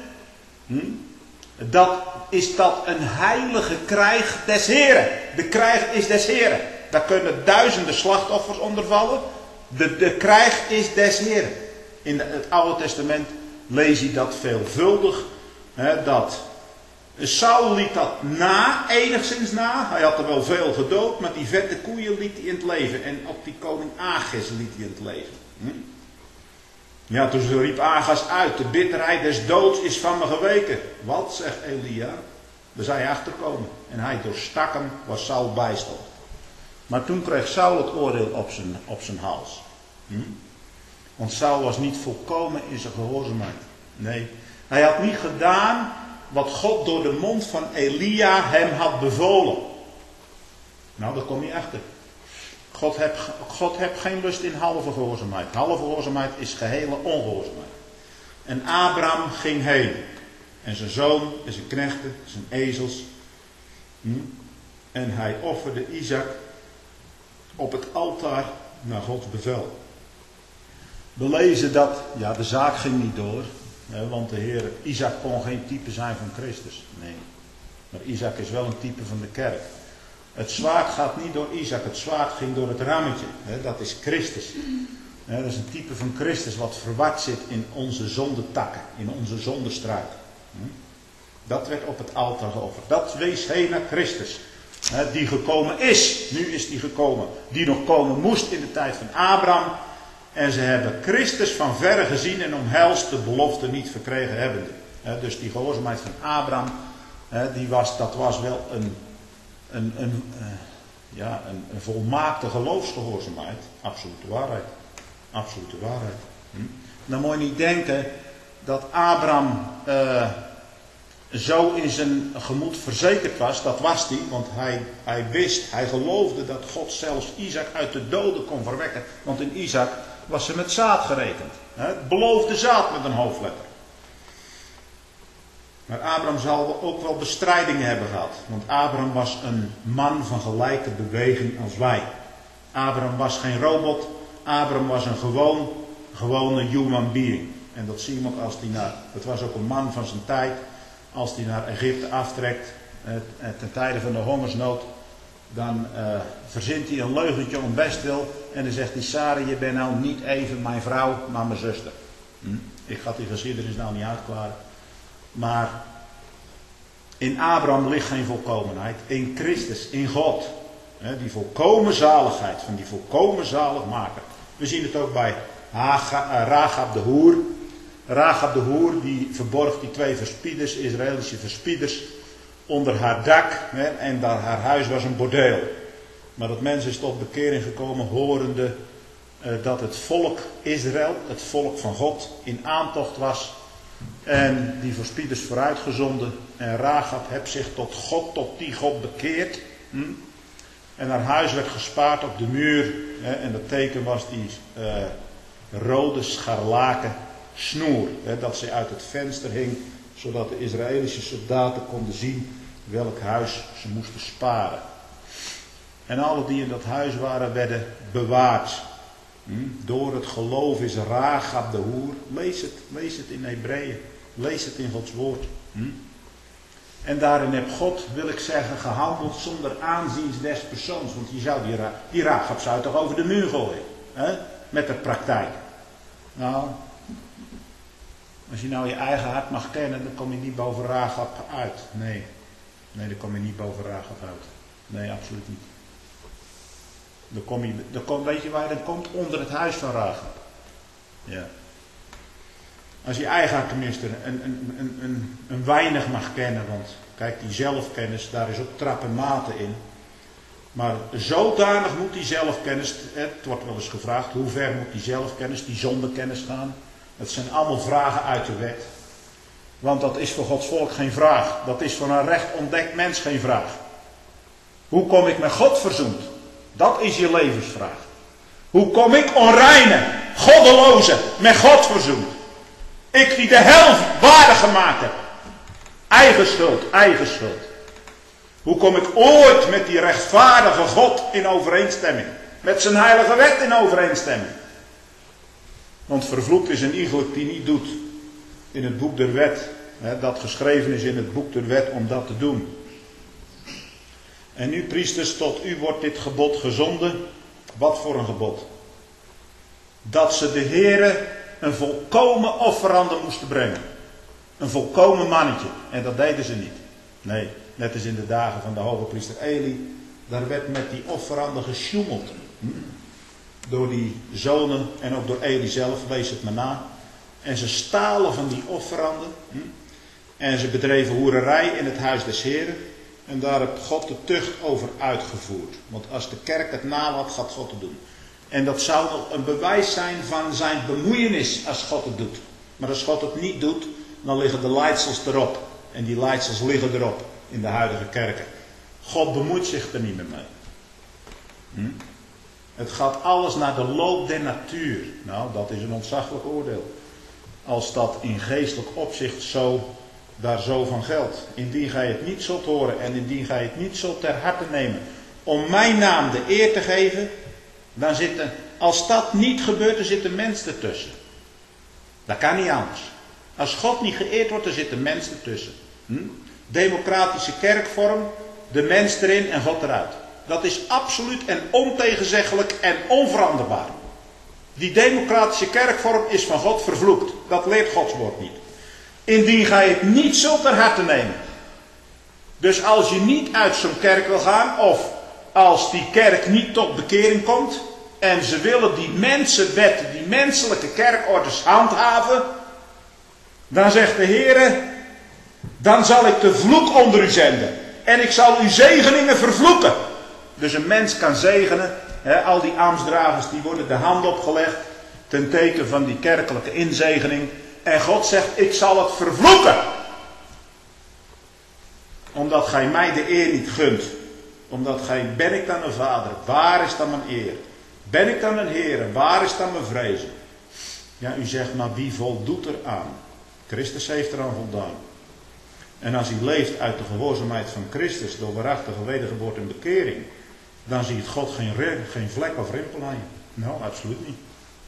Is dat een heilige krijg des Heren. De krijg is des Heren. Daar kunnen duizenden slachtoffers onder vallen. De krijg is des Heren. In het Oude Testament lees je dat veelvuldig. Dat Saul liet dat enigszins na. Hij had er wel veel gedood, maar die vette koeien liet hij in het leven. En ook die koning Agis liet hij in het leven. Ja, toen riep Agas uit, de bitterheid des doods is van me geweken. Wat, zegt Elia? Daar zou je achterkomen. En hij doorstak hem waar Saul bij stond. Maar toen kreeg Saul het oordeel op zijn hals. Want Saul was niet volkomen in zijn gehoorzaamheid. Nee, hij had niet gedaan wat God door de mond van Elia hem had bevolen. Nou, daar kom je achter. God heeft geen lust in halve gehoorzaamheid. Halve gehoorzaamheid is gehele ongehoorzaamheid. En Abraham ging heen. En zijn zoon en zijn knechten, zijn ezels. En hij offerde Isaac op het altaar naar Gods bevel. We lezen dat, ja, de zaak ging niet door. Want de Heer, Isaac kon geen type zijn van Christus. Nee. Maar Isaac is wel een type van de kerk. Het zwaard gaat niet door Isaac, het zwaard ging door het rammetje. Dat is Christus. Dat is een type van Christus wat verward zit in onze zondetakken, in onze zondestruik. Dat werd op het altaar geofferd. Dat wees heen naar Christus. Die gekomen is, nu is die gekomen. Die nog komen moest in de tijd van Abraham. En ze hebben Christus van verre gezien en omhelst de belofte niet verkregen hebbende. Dus die gehoorzaamheid van Abraham, dat was wel een volmaakte geloofsgehoorzaamheid. Absolute waarheid. Absolute waarheid. Dan moet je niet denken dat Abraham zo in zijn gemoed verzekerd was, dat was hij, want hij wist, hij geloofde dat God zelfs Isaac uit de doden kon verwekken. Want in Isaac was ze met zaad gerekend. Het beloofde zaad met een hoofdletter. Maar Abraham zal ook wel bestrijdingen hebben gehad. Want Abraham was een man van gelijke beweging als wij. Abraham was geen robot. Abraham was een gewone human being. En dat zie je ook als hij het was ook een man van zijn tijd. Als hij naar Egypte aftrekt, ten tijde van de hongersnood, dan verzint hij een leugentje om bestwil. En dan zegt hij, Sarah, je bent nou niet even mijn vrouw, maar mijn zuster. Ik ga die geschiedenis nou niet uitklaren. Maar in Abraham ligt geen volkomenheid. In Christus, in God. Die volkomen zaligheid, van die volkomen zaligmaker. We zien het ook bij Rahab de hoer. Rahab de hoer, die verborg die 2 verspieders, Israëlische verspieders, onder haar dak. En haar huis was een bordeel. Maar dat mens is tot bekering gekomen, horende dat het volk Israël, het volk van God, in aantocht was. En die verspieders vooruitgezonden. En Rahab heeft zich tot die God bekeerd. En haar huis werd gespaard op de muur. En dat teken was die rode scharlaken snoer. Dat ze uit het venster hing. Zodat de Israëlische soldaten konden zien welk huis ze moesten sparen. En alle die in dat huis waren, werden bewaard. Door het geloof is Rahab de hoer. Lees het in Hebreeën. Lees het in Gods woord. En daarin heeft God, wil ik zeggen, gehandeld zonder aanzien des persoons. Want je zou die Rahab zou je toch over de muur gooien. Met de praktijk. Nou, als je nou je eigen hart mag kennen, dan kom je niet boven Rahab uit. Nee, dan kom je niet boven Rahab uit. Nee, absoluut niet. Weet je waar je dan komt? Onder het huis van Rahab. Ja. Als je eigen hart tenminste een weinig mag kennen. Want kijk, die zelfkennis, daar is ook trap en maten in. Maar zodanig moet die zelfkennis, het wordt wel eens gevraagd, hoe ver moet die zelfkennis, die zondekennis gaan? Dat zijn allemaal vragen uit de wet. Want dat is voor Gods volk geen vraag. Dat is voor een recht ontdekt mens geen vraag. Hoe kom ik met God verzoend? Dat is je levensvraag. Hoe kom ik onreine, goddeloze, met God verzoend? Ik die de hel waardig gemaakt heb. Eigen schuld, eigen schuld. Hoe kom ik ooit met die rechtvaardige God in overeenstemming? Met zijn heilige wet in overeenstemming? Want vervloekt is een iegelijk die niet doet in het boek der wet. Dat geschreven is in het boek der wet om dat te doen. En nu, priesters, tot u wordt dit gebod gezonden. Wat voor een gebod? Dat ze de Heere een volkomen offerande moesten brengen. Een volkomen mannetje. En dat deden ze niet. Nee, net als in de dagen van de hoge priester Eli. Daar werd met die offeranden gesjoemeld. Door die zonen en ook door Eli zelf, lees het maar na. En ze stalen van die offeranden. En ze bedreven hoererij in het huis des Heren. En daar heeft God de tucht over uitgevoerd. Want als de kerk het nalaat, gaat God het doen. En dat zou nog een bewijs zijn van zijn bemoeienis als God het doet. Maar als God het niet doet, dan liggen de leidsels erop. En die leidsels liggen erop in de huidige kerken. God bemoeit zich er niet meer mee. Het gaat alles naar de loop der natuur. Nou, dat is een ontzaglijk oordeel. Als dat in geestelijk opzicht daar zo van geldt. Indien gij het niet zult horen en indien gij het niet zult ter harte nemen om mijn naam de eer te geven, dan als dat niet gebeurt, dan zit een mens ertussen. Dat kan niet anders. Als God niet geëerd wordt, dan zit een mens ertussen. Democratische kerkvorm, de mens erin en God eruit. Dat is absoluut en ontegenzeggelijk en onveranderbaar. Die democratische kerkvorm is van God vervloekt. Dat leert Gods woord niet. Indien gij het niet zult ter harte nemen. Dus als je niet uit zo'n kerk wil gaan, of als die kerk niet tot bekering komt, en ze willen die mensenwetten, die menselijke kerkorders handhaven, dan zegt de Heere, dan zal ik de vloek onder u zenden. En ik zal uw zegeningen vervloeken. Dus een mens kan zegenen, al die ambtsdragers die worden de hand opgelegd, ten teken van die kerkelijke inzegening. En God zegt, ik zal het vervloeken. omdat gij mij de eer niet gunt. Omdat gij, ben ik dan een vader? Waar is dan mijn eer? Ben ik dan een Heer? Waar is dan mijn vrezen? Ja, u zegt, maar wie voldoet er aan? Christus heeft eraan voldaan. En als hij leeft uit de gehoorzaamheid van Christus, door waarachtige wedergeboorte en bekering, dan ziet God geen vlek of rimpel aan je. Nou, absoluut niet.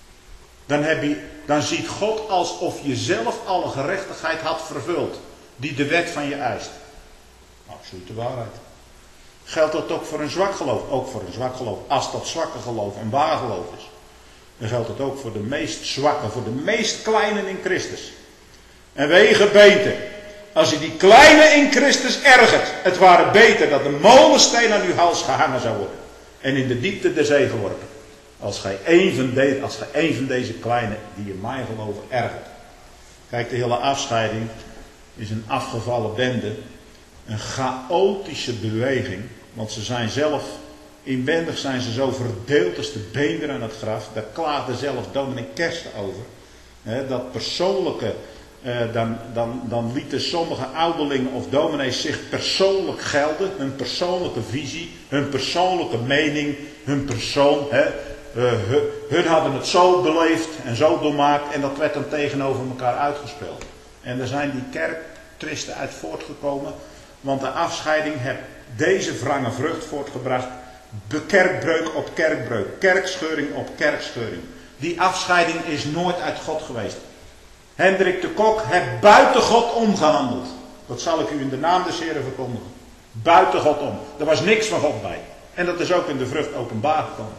Dan ziet God alsof je zelf alle gerechtigheid had vervuld, die de wet van je eist. Absolute waarheid. Geldt dat ook voor een zwak geloof? Ook voor een zwak geloof. Als dat zwakke geloof een waar geloof is. Dan geldt het ook voor de meest zwakke, voor de meest kleinen in Christus. En wee gebeente, als je die kleine in Christus ergert, het ware beter dat de molensteen aan uw hals gehangen zou worden. En in de diepte der zee geworpen. Als gij een van deze kleine die in mij geloven ergert. Kijk, de hele afscheiding is een afgevallen bende. Een chaotische beweging. Want ze zijn zelf, inwendig zijn ze zo verdeeld als de beenderen aan het graf. Daar klaagde zelfs dominee Kersten over. Dat persoonlijke, dan lieten sommige ouderlingen of dominees zich persoonlijk gelden. Hun persoonlijke visie, hun persoonlijke mening, hun persoon. Hun hadden het zo beleefd en zo doormaakt en dat werd dan tegenover elkaar uitgespeeld. En daar zijn die kerktristen uit voortgekomen. Want de afscheiding heeft deze wrange vrucht voortgebracht. Kerkbreuk op kerkbreuk. Kerkscheuring op kerkscheuring. Die afscheiding is nooit uit God geweest. Hendrik de Kok heeft buiten God omgehandeld. Dat zal ik u in de naam des Heren verkondigen. Buiten God om. Er was niks van God bij. En dat is ook in de vrucht openbaar gekomen.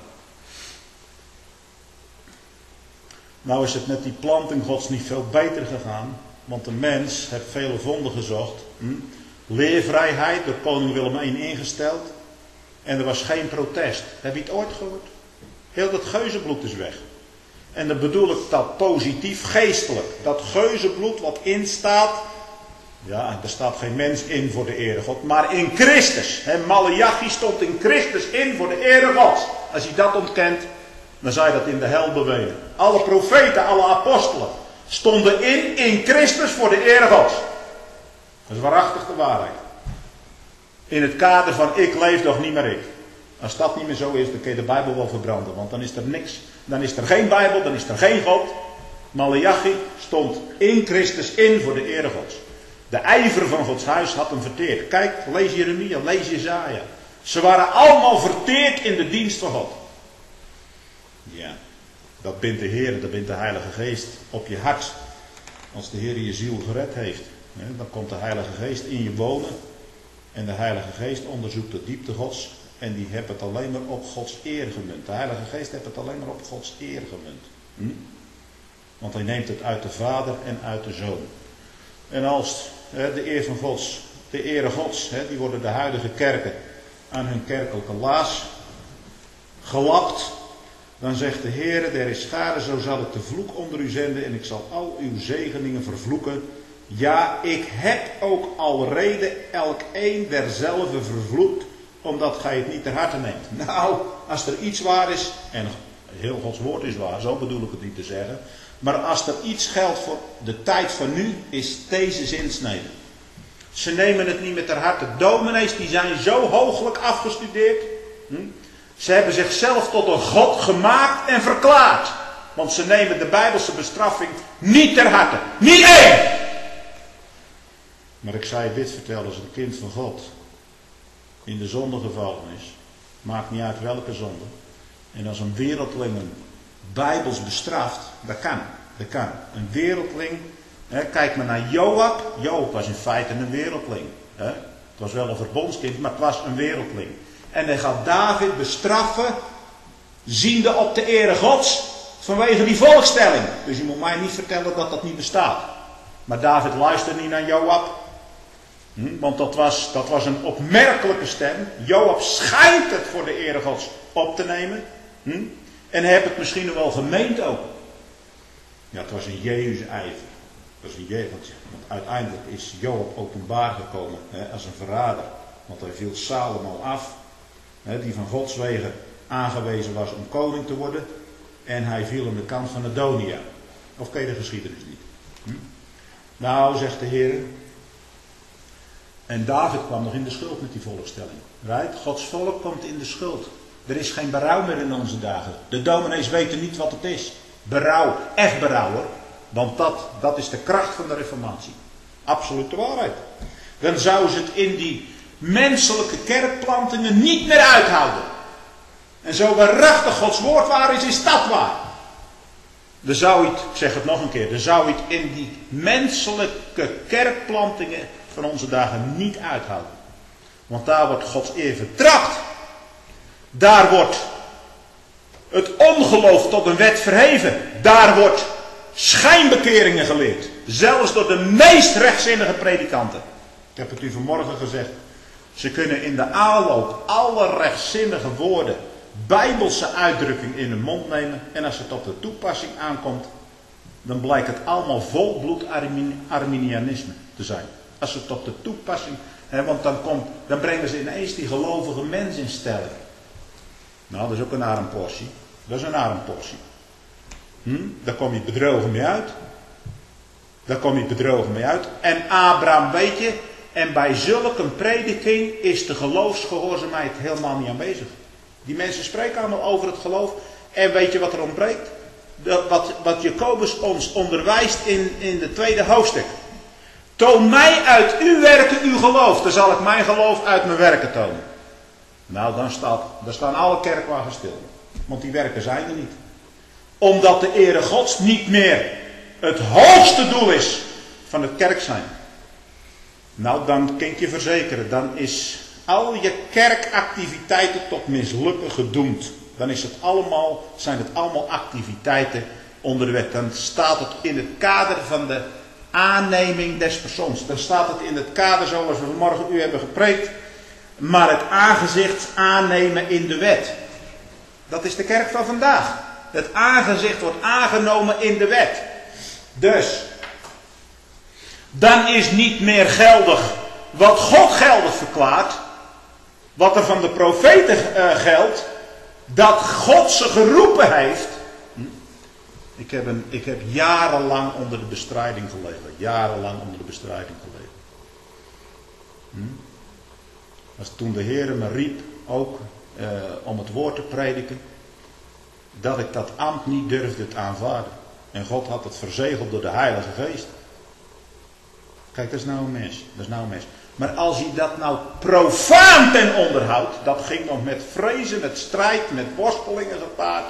Nou is het met die planting Gods niet veel beter gegaan. Want de mens heeft vele vonden gezocht. Leervrijheid door koning Willem I ingesteld. En er was geen protest. Heb je het ooit gehoord? Heel dat geuzenbloed is weg. En dan bedoel ik dat positief geestelijk. Dat geuzenbloed wat instaat. Ja, er staat geen mens in voor de ere God. Maar in Christus. Maleachi stond in Christus in voor de ere God. Als je dat ontkent, dan zou je dat in de hel bewegen. Alle profeten, alle apostelen stonden in Christus voor de ere God. Dat is waarachtig de waarheid. In het kader van ik leef doch niet meer ik. Als dat niet meer zo is, dan kun je de Bijbel wel verbranden. Want dan is er niks. Dan is er geen Bijbel, dan is er geen God. Maleachi stond in Christus in voor de ere Gods. De ijver van Gods huis had hem verteerd. Kijk, lees Jeremia, lees Jesaja. Ze waren allemaal verteerd in de dienst van God. Ja, dat bindt de Heer, dat bindt de Heilige Geest op je hart. Als de Heer je ziel gered heeft, dan komt de Heilige Geest in je wonen. En de Heilige Geest onderzoekt de diepte Gods. En die heeft het alleen maar op Gods eer gemunt. De Heilige Geest heeft het alleen maar op Gods eer gemunt. Want hij neemt het uit de Vader en uit de Zoon. En als de eer van Gods, de ere Gods, die worden de huidige kerken aan hun kerkelijke laars gelapt. Dan zegt de Heer, der is schade, zo zal ik de vloek onder u zenden en ik zal al uw zegeningen vervloeken. Ja, ik heb ook alrede elk een derzelve vervloekt, omdat gij het niet ter harte neemt. Nou, als er iets waar is, en heel Gods woord is waar, zo bedoel ik het niet te zeggen. Maar als er iets geldt voor de tijd van nu, is deze zinsnede. Ze nemen het niet meer ter harte. Dominees die zijn zo hooglijk afgestudeerd. Ze hebben zichzelf tot een God gemaakt en verklaard. Want ze nemen de Bijbelse bestraffing niet ter harte. Niet één! Maar ik zou je dit vertellen, als een kind van God in de zonde gevallen is, maakt niet uit welke zonde. En als een wereldling hem Bijbels bestraft, dat kan. Een wereldling, kijk maar naar Joab. Joab was in feite een wereldling. Het was wel een verbondskind, maar het was een wereldling. En hij gaat David bestraffen, ziende op de ere Gods, vanwege die volkstelling. Dus je moet mij niet vertellen dat dat niet bestaat. Maar David luisterde niet naar Joab. Want dat was een opmerkelijke stem. Joab schijnt het voor de ere Gods op te nemen. En hij heeft het misschien nog wel gemeend ook. Ja, het was een Jezus-ijver. Want uiteindelijk is Joab openbaar gekomen als een verrader. Want hij viel Salomo af. Die van Gods wegen aangewezen was om koning te worden. En hij viel aan de kant van Adonia. Of ken je de geschiedenis niet? Nou, zegt de Heer. En David kwam nog in de schuld met die volkstelling. Right? Gods volk komt in de schuld. Er is geen berouw meer in onze dagen. De dominees weten niet wat het is. Berouw, echt berouw hoor. Want dat is de kracht van de reformatie. Absolute waarheid. Dan zouden ze het in die menselijke kerkplantingen niet meer uithouden. En zo waarachtig Gods woord waar is dat waar. Dan zou het, ik zeg het nog een keer, dan zou het in die menselijke kerkplantingen van onze dagen niet uithouden. Want daar wordt Gods eer vertrapt. Daar wordt het ongeloof tot een wet verheven. Daar wordt schijnbekeringen geleerd. Zelfs door de meest rechtzinnige predikanten. Ik heb het u vanmorgen gezegd. Ze kunnen in de aanloop alle rechtzinnige woorden, bijbelse uitdrukking in hun mond nemen. En als het op de toepassing aankomt, dan blijkt het allemaal volbloed Arminianisme te zijn. Als het op de toepassing, want dan brengen ze ineens die gelovige mens in stelling. Nou, dat is ook een armportie. Dat is een armportie. Daar kom je bedrogen mee uit. Daar kom je bedrogen mee uit. En Abraham, weet je, en bij zulke prediking is de geloofsgehoorzaamheid helemaal niet aanwezig. Die mensen spreken allemaal over het geloof. En weet je wat er ontbreekt? Wat Jacobus ons onderwijst in de tweede hoofdstuk. Toon mij uit uw werken uw geloof. Dan zal ik mijn geloof uit mijn werken tonen. Nou, dan staan alle kerkwagens stil. Want die werken zijn er niet. Omdat de ere Gods niet meer het hoogste doel is van het kerk zijn. Nou, dan kan ik je verzekeren. Dan is al je kerkactiviteiten tot mislukken gedoemd. Dan zijn het allemaal activiteiten onder de wet. Dan staat het in het kader van de aanneming des persoons. Dan staat het in het kader zoals we vanmorgen u hebben gepreekt. Maar het aangezicht aannemen in de wet. Dat is de kerk van vandaag. Het aangezicht wordt aangenomen in de wet. Dus, dan is niet meer geldig wat God geldig verklaart. Wat er van de profeten geldt. Dat God ze geroepen heeft. Ik heb jarenlang onder de bestrijding gelegen. Jarenlang onder de bestrijding gelegen. Als toen de Heer me riep, ook om het woord te prediken, dat ik dat ambt niet durfde te aanvaarden. En God had het verzegeld door de Heilige Geest. Kijk, dat is nou een mens. Maar als hij dat nou profaan ten onderhoudt, dat ging nog met vrezen, met strijd, met worstelingen gepaard.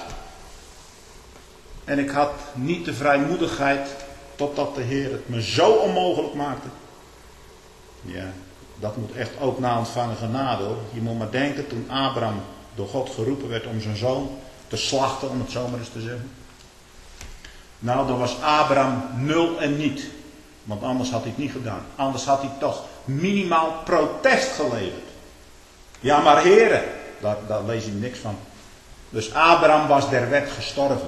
En ik had niet de vrijmoedigheid, totdat de Heer het me zo onmogelijk maakte. Ja, dat moet echt ook na ontvangen genade hoor. Je moet maar denken toen Abraham door God geroepen werd om zijn zoon te slachten, om het zo maar eens te zeggen. Nou, dan was Abraham nul en niet. Want anders had hij het niet gedaan. Anders had hij toch minimaal protest geleverd. Ja, maar heren, daar lees je niks van. Dus Abraham was der wet gestorven.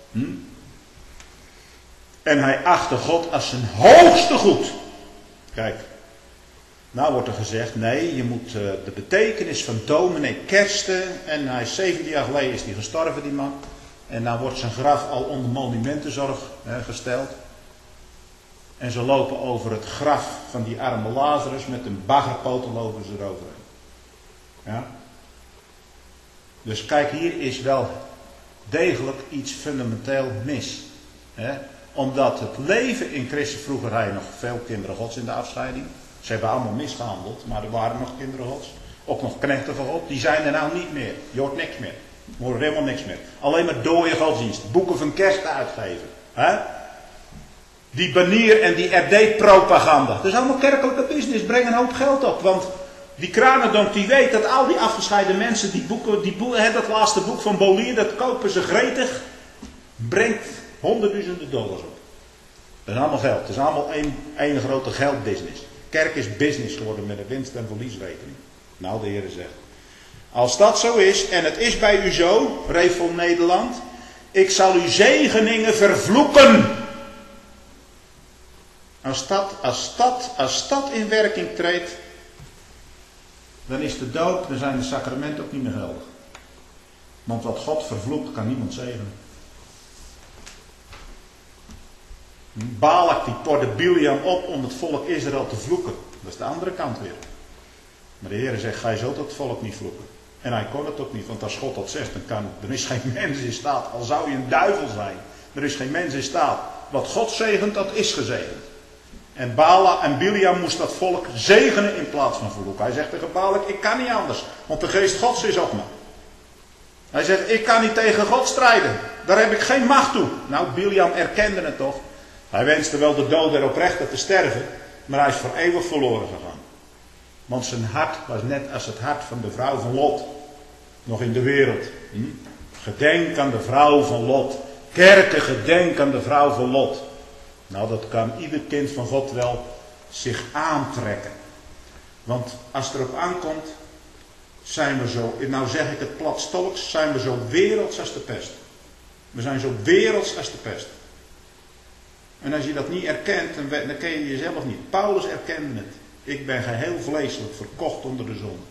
En hij achtte God als zijn hoogste goed. Kijk, nou wordt er gezegd, nee, je moet de betekenis van dominee Kersten. En hij is 17 jaar geleden is hij gestorven, die man. En nou wordt zijn graf al onder monumentenzorg gesteld. En ze lopen over het graf van die arme Lazarus met een baggerpoten lopen ze eroverheen. Ja? Dus kijk, hier is wel degelijk iets fundamenteel mis. Omdat het leven in Christus, vroeger had je nog veel kinderen gods in de afscheiding. Ze hebben allemaal misgehandeld, maar er waren nog kinderen gods. Ook nog knechten van God, die zijn er nou niet meer. Je hoort niks meer. Je hoort helemaal niks meer. Alleen maar dode godsdienst. Boeken van kerst uitgeven. Die banier en die RD-propaganda. Dat is allemaal kerkelijke business. Breng een hoop geld op. Want die Kranendonk die weet dat al die afgescheiden mensen die boeken, dat laatste boek van Bolier, dat kopen ze gretig. Brengt honderdduizenden dollars op. Dat is allemaal geld. Het is allemaal één grote geldbusiness. Kerk is business geworden met een winst- en verliesrekening. Nou, de Heer zegt. Als dat zo is, en het is bij u zo, Revel Nederland, ik zal uw zegeningen vervloeken. Als dat in werking treedt, dan is de dood, dan zijn de sacramenten ook niet meer geldig. Want wat God vervloekt, kan niemand zegenen. Balak die porde Biliam op om het volk Israël te vloeken. Dat is de andere kant weer. Maar de Heer zegt, gij zult het volk niet vloeken. En hij kon het ook niet, want als God dat zegt, dan kan er is geen mens in staat, al zou je een duivel zijn. Er is geen mens in staat. Wat God zegent, dat is gezegend. En Bala en Biliam moest dat volk zegenen in plaats van vervloeken. Hij zegt tegen Balak, ik kan niet anders, want de geest Gods is op me. Hij zegt, ik kan niet tegen God strijden. Daar heb ik geen macht toe. Nou, Biliam erkende het toch. Hij wenste wel de dood der oprechter te sterven, maar hij is voor eeuwig verloren gegaan. Want zijn hart was net als het hart van de vrouw van Lot. Nog in de wereld. Gedenk aan de vrouw van Lot. Kerken, gedenk aan de vrouw van Lot. Nou, dat kan ieder kind van God wel zich aantrekken. Want als het erop aankomt, zijn we zo, nou zeg ik het platstolks, zijn we zo werelds als de pest. We zijn zo werelds als de pest. En als je dat niet erkent, dan ken je jezelf niet. Paulus erkende het. Ik ben geheel vleeselijk, verkocht onder de zon.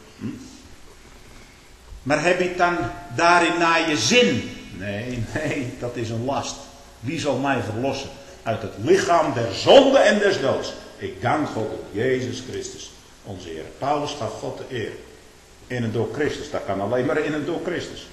Maar heb je het dan daarin naar je zin? Nee, dat is een last. Wie zal mij verlossen uit het lichaam der zonde en des doods? Ik dank God op Jezus Christus, onze Heer. Paulus gaf God de eer. In en door Christus. Dat kan alleen maar in en door Christus.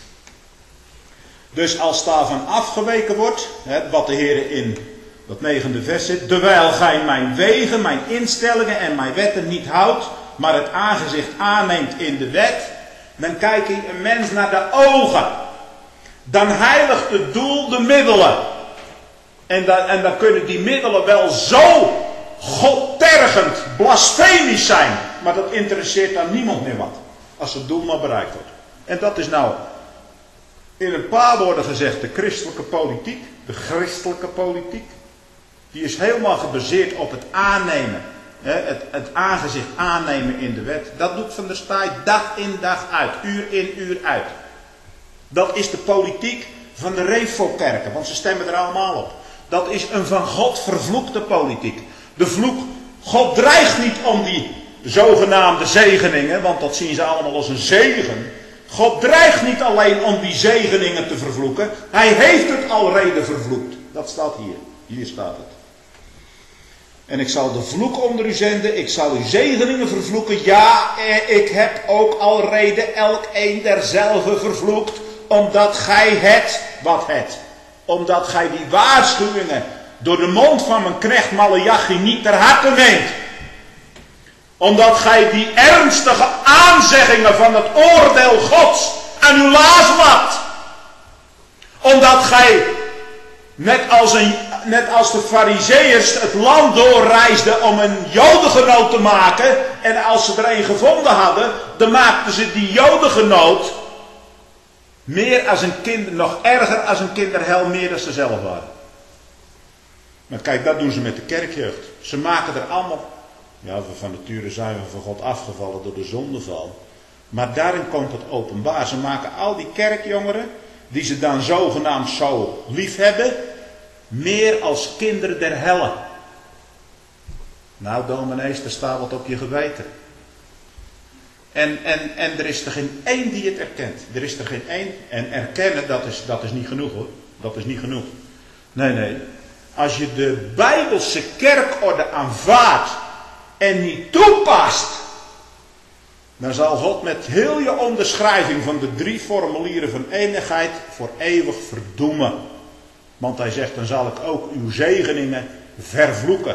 Dus als daarvan afgeweken wordt, wat de Heer in dat 9e vers zit. Terwijl gij mijn wegen, mijn instellingen en mijn wetten niet houdt, maar het aangezicht aanneemt in de wet. Dan kijkt een mens naar de ogen. Dan heiligt het doel de middelen. En dan kunnen die middelen wel zo godtergend, blasfemisch zijn. Maar dat interesseert dan niemand meer wat. Als het doel maar bereikt wordt. En dat is nou in een paar woorden gezegd de christelijke politiek. De christelijke politiek. Die is helemaal gebaseerd op het aannemen. Het aangezicht aannemen in de wet. Dat doet Van der Staaij dag in dag uit. Uur in uur uit. Dat is de politiek van de Revo-kerken. Want ze stemmen er allemaal op. Dat is een van God vervloekte politiek. De vloek. God dreigt niet om die zogenaamde zegeningen. Want dat zien ze allemaal als een zegen. God dreigt niet alleen om die zegeningen te vervloeken. Hij heeft het alrede vervloekt. Dat staat hier. Hier staat het. En ik zal de vloek onder u zenden. Ik zal uw zegeningen vervloeken. Ja, ik heb ook alrede elk een derzelve vervloekt. Omdat gij omdat gij die waarschuwingen door de mond van mijn knecht Maleachi niet ter harte neemt. Omdat gij die ernstige aanzeggingen van het oordeel Gods aan uw laars laat. Omdat gij, net als de Farizeeërs, het land doorreisden om een jodengenoot te maken. En als ze er een gevonden hadden, dan maakten ze die jodengenoot meer als een kind, nog erger als een kinderhel, meer dan ze zelf waren. Maar kijk, dat doen ze met de kerkjeugd. Ze maken er allemaal, ja, van nature zijn we van God afgevallen door de zondeval. Maar daarin komt het openbaar. Ze maken al die kerkjongeren, die ze dan zogenaamd zo lief hebben, meer als kinderen der helle. Nou, dominees, er staat wat op je geweten. En er is er geen één die het erkent. Er is er geen één. En erkennen, dat is niet genoeg hoor. Dat is niet genoeg. Nee. Als je de Bijbelse kerkorde aanvaardt en niet toepast, dan zal God met heel je onderschrijving van de 3 formulieren van enigheid voor eeuwig verdoemen. Want hij zegt, dan zal ik ook uw zegeningen vervloeken.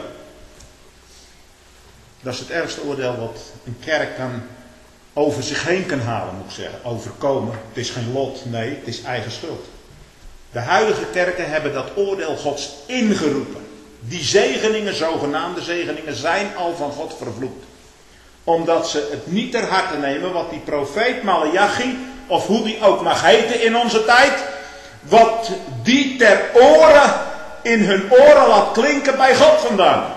Dat is het ergste oordeel wat een kerk over zich heen kan halen, moet ik zeggen. Overkomen. Het is geen lot, nee, het is eigen schuld. De huidige kerken hebben dat oordeel Gods ingeroepen. Die zegeningen, zogenaamde zegeningen, zijn al van God vervloekt. Omdat ze het niet ter harte nemen wat die profeet Maleachi, of hoe die ook mag heten in onze tijd, wat die ter oren, in hun oren laat klinken bij God vandaan.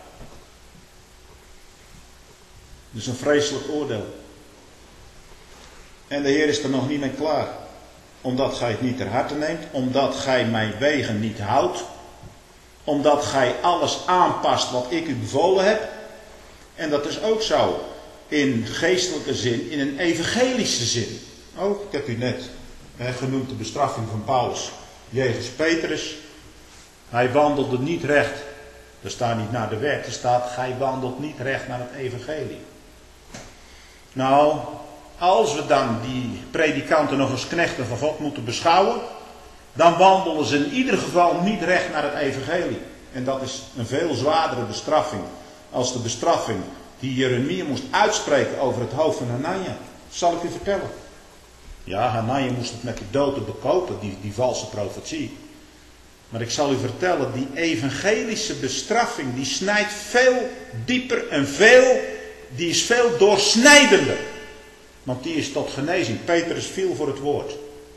Dus een vreselijk oordeel. En de Heer is er nog niet mee klaar. Omdat gij het niet ter harte neemt. Omdat gij mijn wegen niet houdt. Omdat gij alles aanpast wat ik u bevolen heb. En dat is ook zo. In geestelijke zin. In een evangelische zin. Oh, ik heb u net genoemd de bestraffing van Paulus. Jegens Petrus. Hij wandelde niet recht. Er staat niet naar de wet, er staat, gij wandelt niet recht naar het evangelie. Nou, als we dan die predikanten nog als knechten van God moeten beschouwen, dan wandelen ze in ieder geval niet recht naar het evangelie. En dat is een veel zwaardere bestraffing als de bestraffing die Jeremia moest uitspreken over het hoofd van Hanania. Zal ik u vertellen. Ja, Hanania moest het met de doden bekopen, die valse profetie. Maar ik zal u vertellen, die evangelische bestraffing, die snijdt veel dieper en die is veel doorsnijdender. Want die is tot genezing. Petrus viel voor het woord.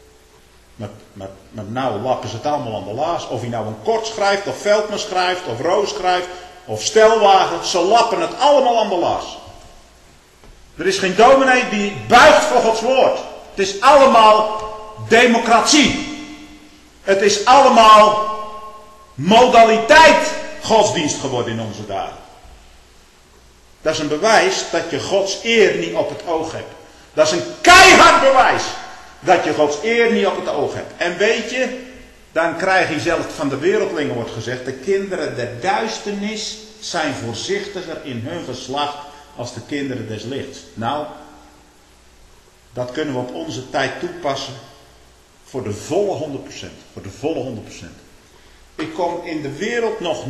Maar nou lappen ze het allemaal aan de laars. Of hij nou een Kort schrijft, of Veldman schrijft, of Roos schrijft, of Stelwagen. Ze lappen het allemaal aan de laars. Er is geen dominee die buigt voor Gods woord. Het is allemaal democratie. Het is allemaal modaliteit godsdienst geworden in onze dagen. Dat is een bewijs dat je Gods eer niet op het oog hebt. Dat is een keihard bewijs dat je Gods eer niet op het oog hebt. En weet je, dan krijg je zelfs van de wereldlingen wordt gezegd, de kinderen der duisternis zijn voorzichtiger in hun geslacht als de kinderen des lichts. Nou, dat kunnen we op onze tijd toepassen voor de volle 100%. Voor de volle 100%. Ik kom in de wereld nog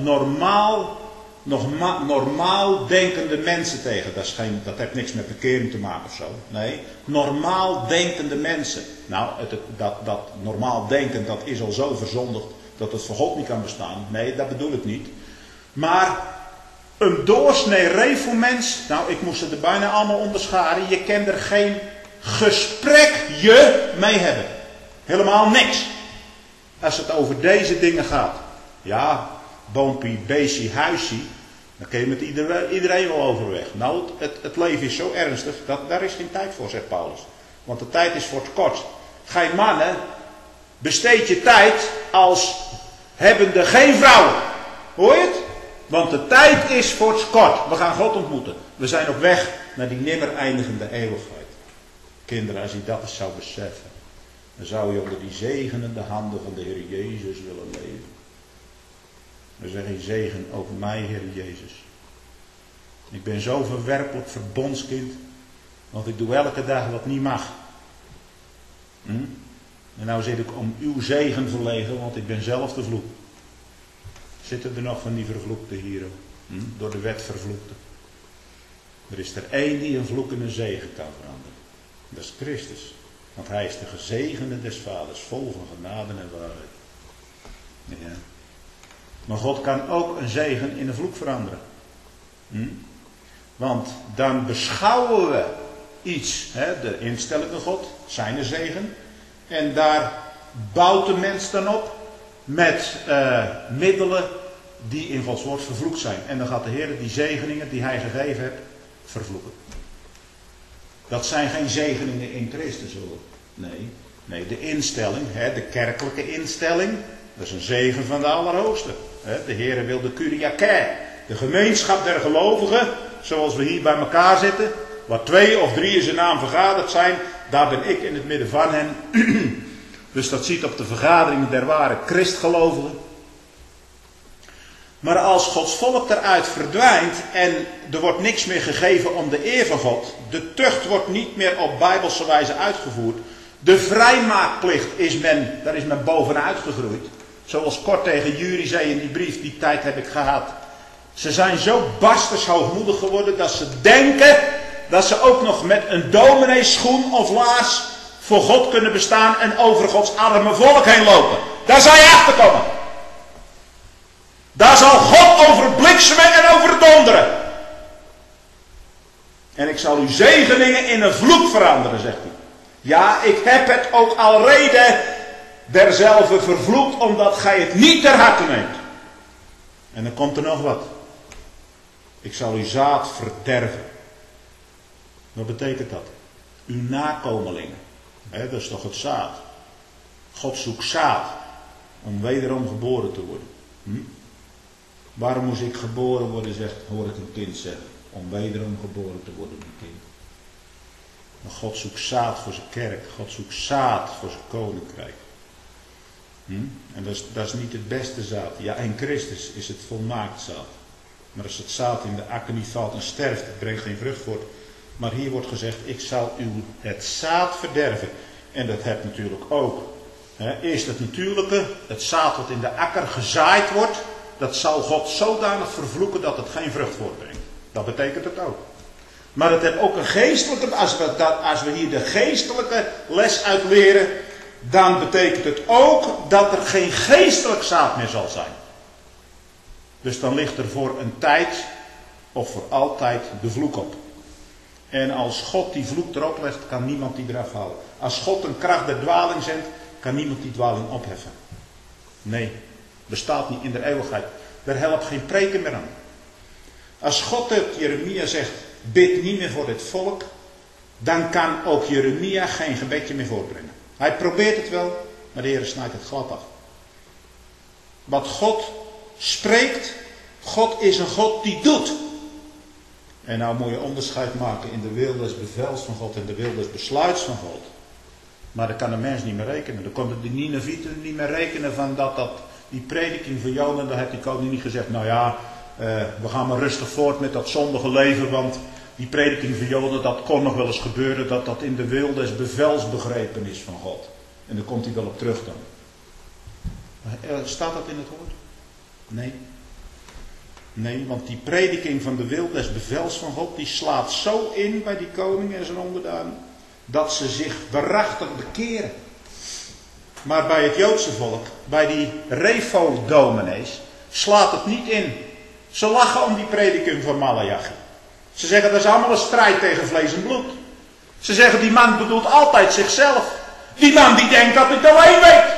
normaal denkende mensen tegen. Dat heeft niks met bekering te maken of zo. Nee, normaal denkende mensen. Nou, dat normaal denken, dat is al zo verzondigd dat het voor God niet kan bestaan. Nee, dat bedoel ik niet. Maar een doorsnee revelmens, nou, ik moest het er bijna allemaal onderscharen. Je kan er geen gesprekje mee hebben. Helemaal niks. Als het over deze dingen gaat. Ja, boompie, beestje, huisje. Dan kun je met iedereen wel overweg. Nou, het leven is zo ernstig. Daar is geen tijd voor, zegt Paulus. Want de tijd is voor het kort. Gij mannen, besteed je tijd als hebbende geen vrouwen. Hoor je het? Want de tijd is voor het kort. We gaan God ontmoeten. We zijn op weg naar die nimmer eindigende eeuwigheid. Kinderen, als je dat eens zou beseffen. Dan zou je onder die zegenende handen van de Heer Jezus willen leven. Dan zeg je zegen over mij, Heer Jezus. Ik ben zo verwerpelijk verbondskind. Want ik doe elke dag wat niet mag. En nou zit ik om uw zegen verlegen, want ik ben zelf de vloek. Zitten er nog van die vervloekte hier? Door de wet vervloekte. Er is er één die een vloek in een zegen kan veranderen. Dat is Christus. Want hij is de gezegende des vaders, vol van genade en waarheid. Ja. Maar God kan ook een zegen in een vloek veranderen. Want dan beschouwen we iets, de instellende God, zijn zegen. En daar bouwt de mens dan op met middelen die in Gods woord vervloekt zijn. En dan gaat de Heer die zegeningen die hij gegeven heeft vervloeken. Dat zijn geen zegeningen in Christus hoor. Nee, de instelling, de kerkelijke instelling, dat is een zegen van de Allerhoogste. De Heer wil de Kyriake, de gemeenschap der gelovigen, zoals we hier bij elkaar zitten, waar 2 of 3 in zijn naam vergaderd zijn, daar ben ik in het midden van hen. Dus dat ziet op de vergadering der ware Christgelovigen. Maar als Gods volk eruit verdwijnt en er wordt niks meer gegeven om de eer van God, de tucht wordt niet meer op bijbelse wijze uitgevoerd, de vrijmaakplicht daar is men bovenuit gegroeid. Zoals Kort tegen Jury zei in die brief, die tijd heb ik gehad. Ze zijn zo barstens hoogmoedig geworden dat ze denken dat ze ook nog met een domineeschoen of laars voor God kunnen bestaan en over Gods arme volk heen lopen. Daar zal je achter komen. Daar zal God over bliksemen en over donderen. En ik zal uw zegeningen in een vloek veranderen, zegt hij. Ja, ik heb het ook al reden derzelfde vervloekt, omdat gij het niet ter harte neemt. En dan komt er nog wat. Ik zal uw zaad verderven. Wat betekent dat? Uw nakomelingen. Dat is toch het zaad. God zoekt zaad om wederom geboren te worden. Waarom moest ik geboren worden, hoor ik een kind zeggen. Om wederom geboren te worden, mijn kind. Maar God zoekt zaad voor zijn kerk. God zoekt zaad voor zijn koninkrijk. En dat is niet het beste zaad. Ja, in Christus is het volmaakt zaad. Maar als het zaad in de akker niet valt en sterft, het brengt geen vrucht voort. Maar hier wordt gezegd, ik zal u het zaad verderven. En dat heeft natuurlijk ook. Eerst het natuurlijke, het zaad wat in de akker gezaaid wordt. Dat zal God zodanig vervloeken dat het geen vrucht voortbrengt. Dat betekent het ook. Maar het heeft ook een geestelijke, als we hier de geestelijke les uit leren, dan betekent het ook dat er geen geestelijk zaad meer zal zijn. Dus dan ligt er voor een tijd of voor altijd de vloek op. En als God die vloek erop legt, kan niemand die eraf halen. Als God een kracht der dwaling zendt, kan niemand die dwaling opheffen. Nee, bestaat niet in de eeuwigheid. Daar helpt geen preken meer aan. Als God het Jeremia zegt, bid niet meer voor dit volk, dan kan ook Jeremia geen gebedje meer voortbrengen. Hij probeert het wel, maar de Heer snijdt het glad af. Wat God spreekt, God is een God die doet. En nou moet je onderscheid maken in de wil des bevels van God en de wil des besluits van God. Maar dat kan een mens niet meer rekenen. Dan kon de Ninevieten niet meer rekenen van die prediking van Jona. Dan heeft die koning niet gezegd, nou ja, we gaan maar rustig voort met dat zondige leven. Want die prediking van Jona, dat kon nog wel eens gebeuren dat dat in de wil des bevels begrepen is van God. En daar komt hij wel op terug dan. Staat dat in het woord? Nee. Nee, want die prediking van de wil des bevels van God, die slaat zo in bij die koning en zijn onderdanen, dat ze zich waarachtig bekeren. Maar bij het Joodse volk, bij die Refo-dominees, slaat het niet in. Ze lachen om die prediking van Malachi. Ze zeggen dat is allemaal een strijd tegen vlees en bloed. Ze zeggen die man bedoelt altijd zichzelf. Die man die denkt dat hij het alleen weet.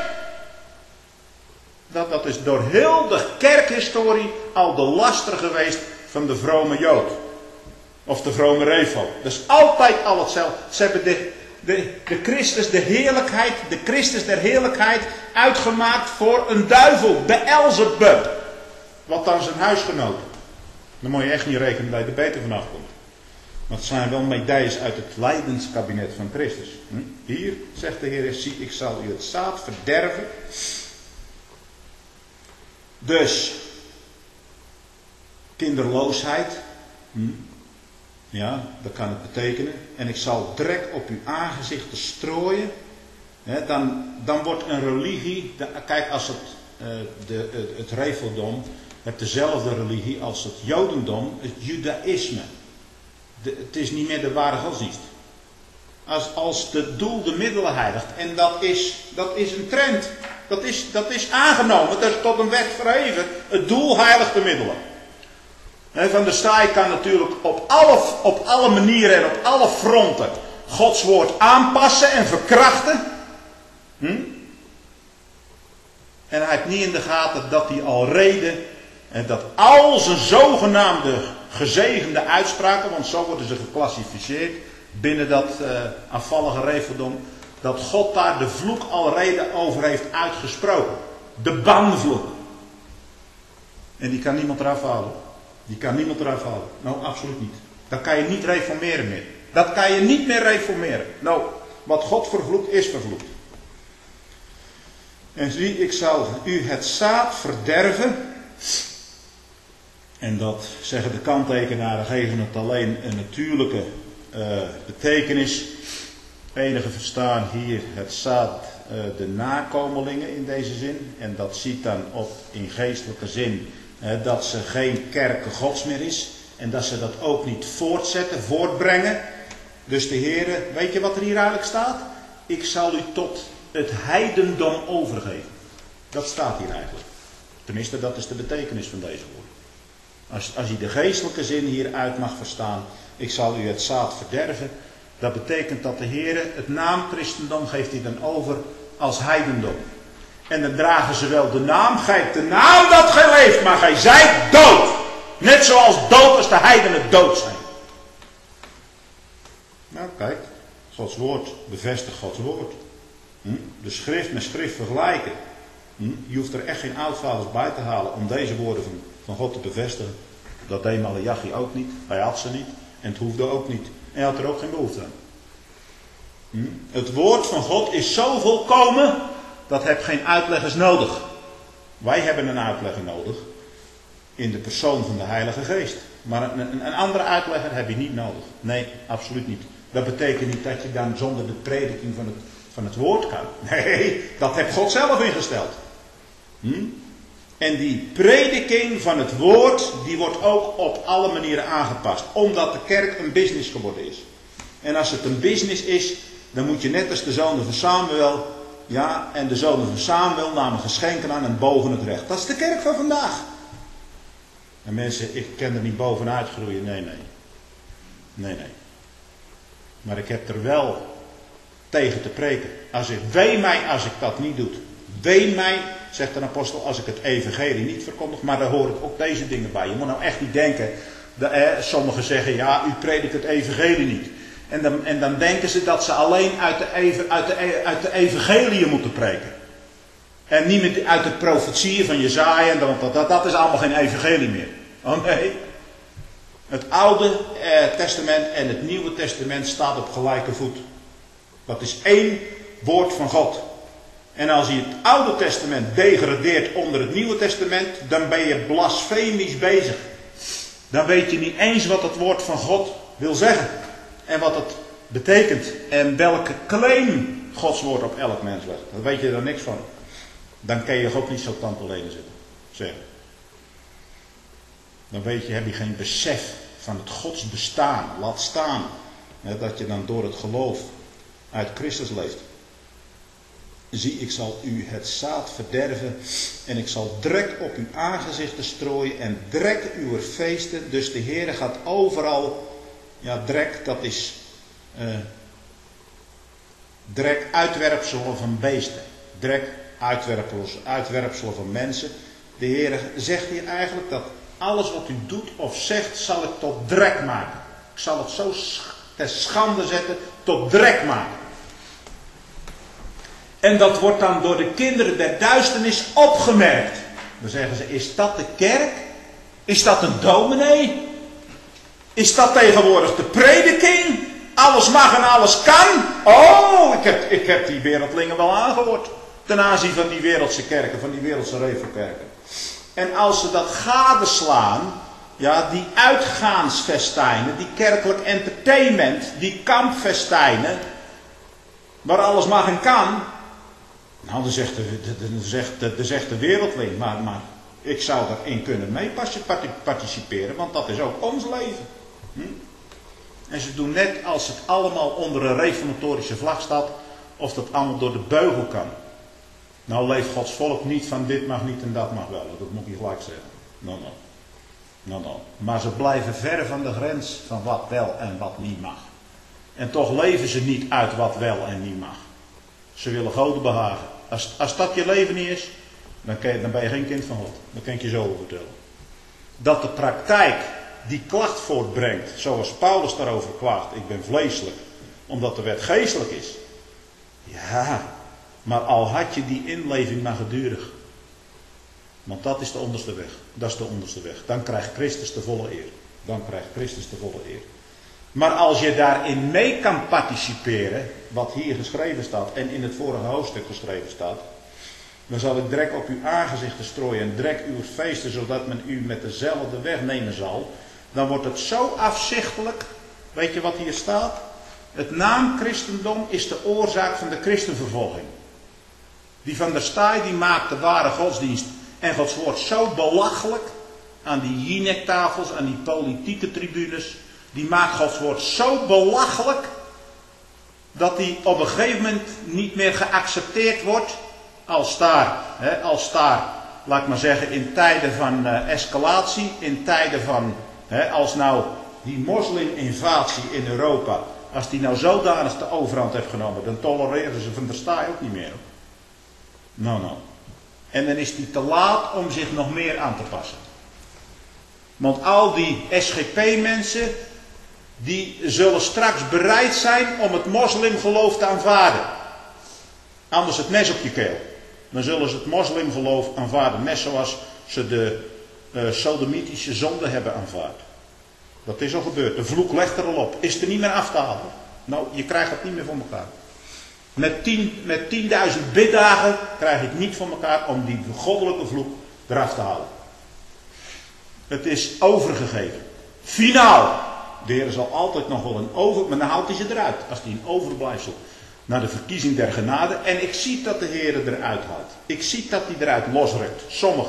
Dat is door heel de kerkhistorie al de laster geweest van de vrome Jood. Of de vrome Refo. Dat is altijd al hetzelfde. Ze hebben de Christus, de heerlijkheid, de Christus der heerlijkheid uitgemaakt voor een duivel. Beelzebub. Wat dan zijn huisgenoten. Dan moet je echt niet rekenen dat je er beter vanaf komt. Want het zijn wel medailles uit het lijdenskabinet van Christus. Hier zegt de Heer, zie, ik zal u het zaad verderven. Dus, kinderloosheid. Ja, dat kan het betekenen. En ik zal drek op uw aangezichten strooien. Dan wordt een religie, kijk, als het Reveldom heeft dezelfde religie als het Jodendom, het Judaïsme. Het is niet meer de ware godsdienst. Als het doel de middelen heiligt. En dat is een trend. Dat is aangenomen. Dat is tot een wet verheven. Het doel heiligt de middelen. Van der Staaij kan natuurlijk op alle manieren en op alle fronten Gods woord aanpassen en verkrachten. En hij heeft niet in de gaten dat hij al reden en dat al zijn zogenaamde gezegende uitspraken, want zo worden ze geclassificeerd binnen dat afvallige Reveldom, dat God daar de vloek al reden over heeft uitgesproken. De banvloek. En die kan niemand eraf halen. Die kan niemand eraf halen. Nou, absoluut niet. Dat kan je niet reformeren meer. Dat kan je niet meer reformeren. Nou, wat God vervloekt, is vervloekt. En zie, ik zal u het zaad verderven. En dat, zeggen de kanttekenaren, geven het alleen een natuurlijke betekenis. Enige verstaan hier het zaad, de nakomelingen in deze zin. En dat ziet dan op in geestelijke zin dat ze geen kerke Gods meer is. En dat ze dat ook niet voortzetten, voortbrengen. Dus de Heere, weet je wat er hier eigenlijk staat? Ik zal u tot het heidendom overgeven. Dat staat hier eigenlijk. Tenminste, dat is de betekenis van deze woorden. Als je de geestelijke zin hieruit mag verstaan. Ik zal u het zaad verderven. Dat betekent dat de Heere het naam christendom geeft hij dan over als heidendom. En dan dragen ze wel de naam. Gij hebt de naam dat gij leeft, maar gij zijt dood. Net zoals dood als de heidenen dood zijn. Nou kijk, Gods woord bevestigt Gods woord. De schrift met schrift vergelijken. Je hoeft er echt geen oudvaders bij te halen om deze woorden van God te bevestigen. Dat deed Malachi ook niet. Hij had ze niet. En het hoefde ook niet. En hij had er ook geen behoefte aan. Het woord van God is zo volkomen dat heeft geen uitleggers nodig. Wij hebben een uitlegger nodig in de persoon van de Heilige Geest. Maar een andere uitlegger heb je niet nodig. Nee, absoluut niet. Dat betekent niet dat je dan zonder de prediking van het woord kan. Nee, dat heeft God zelf ingesteld. En die prediking van het woord, die wordt ook op alle manieren aangepast. Omdat de kerk een business geworden is. En als het een business is, dan moet je net als de zonen van Samuel, ja, en de zonen van Samuel namen geschenken aan en boven het recht. Dat is de kerk van vandaag. En mensen, ik kan er niet bovenuit groeien, nee. Maar ik heb er wel tegen te preken. Wee mij als ik dat niet doe. Wee mij, zegt een apostel, als ik het evangelie niet verkondig. Maar daar horen ook deze dingen bij. Je moet nou echt niet denken. Sommigen zeggen, ja, u predikt het evangelie niet. En dan denken ze dat ze alleen uit de evangelie moeten preken. En niet meer uit de profetieën van Jesaja. Want dat is allemaal geen evangelie meer. Oh nee. Het Oude Testament en het Nieuwe Testament staat op gelijke voet. Dat is één woord van God. En als je het Oude Testament degradeert onder het Nieuwe Testament, dan ben je blasfemisch bezig. Dan weet je niet eens wat het woord van God wil zeggen. En wat het betekent. En welke claim Gods woord op elk mens legt. Dan weet je er niks van. Dan kan je God niet zo tand alleen zeggen. Dan heb je geen besef van het Gods bestaan. Laat staan. Dat je dan door het geloof uit Christus leeft. Zie, ik zal u het zaad verderven en ik zal drek op uw aangezichten strooien en drek uw feesten. Dus de Heer gaat overal, ja, drek, dat is drek, uitwerpselen van beesten. Drek, uitwerpselen van mensen. De Heer zegt hier eigenlijk dat alles wat u doet of zegt, zal ik tot drek maken. Ik zal het zo ter schande zetten, tot drek maken. En dat wordt dan door de kinderen der duisternis opgemerkt. Dan zeggen ze, is dat de kerk? Is dat een dominee? Is dat tegenwoordig de prediking? Alles mag en alles kan? Oh, ik heb die wereldlingen wel aangehoord. Ten aanzien van die wereldse kerken, van die wereldse revelkerken. En als ze dat gadeslaan, ja, die uitgaansfestijnen, die kerkelijk entertainment, die kampfestijnen, waar alles mag en kan. Nou, dan zegt de wereldling, maar ik zou daarin kunnen mee participeren, want dat is ook ons leven. En ze doen net als het allemaal onder een reformatorische vlag staat, of dat allemaal door de beugel kan. Nou leeft Gods volk niet van dit mag niet en dat mag wel, dat moet je gelijk zeggen. No. Maar ze blijven ver van de grens van wat wel en wat niet mag. En toch leven ze niet uit wat wel en niet mag. Ze willen goden behagen. Als dat je leven niet is, dan ben je geen kind van God. Dat kan ik je zo over vertellen. Dat de praktijk die klacht voortbrengt, zoals Paulus daarover klaagt, ik ben vleeselijk, omdat de wet geestelijk is. Ja, maar al had je die inleving maar gedurig. Want dat is de onderste weg. Dat is de onderste weg. Dan krijgt Christus de volle eer. Maar als je daarin mee kan participeren, wat hier geschreven staat en in het vorige hoofdstuk geschreven staat, dan zal ik drek op uw aangezichten strooien en drek uw feesten, zodat men u met dezelfde weg nemen zal. Dan wordt het zo afzichtelijk. Weet je wat hier staat? Het naam christendom is de oorzaak van de christenvervolging. Die van der Staaij, die maakt de ware godsdienst en Gods woord zo belachelijk aan die Jinek-tafels, aan die politieke tribunes. Die maakt Gods woord zo belachelijk dat die op een gegeven moment niet meer geaccepteerd wordt als daar, laat ik maar zeggen, in tijden van escalatie, in tijden van, als nou die mosliminvasie in Europa, als die nou zodanig de overhand heeft genomen, dan tolereren ze van der Staaij ook niet meer. Nou. En dan is die te laat om zich nog meer aan te passen. Want al die SGP-mensen, die zullen straks bereid zijn om het moslimgeloof te aanvaarden. Anders het mes op je keel. Dan zullen ze het moslimgeloof aanvaarden. Net zoals ze de sodomitische zonde hebben aanvaard. Dat is al gebeurd. De vloek legt er al op. Is er niet meer af te halen. Nou, je krijgt het niet meer voor elkaar. Met 10.000 biddagen krijg ik niet voor elkaar om die goddelijke vloek eraf te halen. Het is overgegeven. Finaal. De Heer zal altijd nog wel maar dan haalt hij ze eruit. Als hij een overblijfsel naar de verkiezing der genade. En ik zie dat de Heer eruit haalt. Ik zie dat hij eruit losrukt. Sommigen.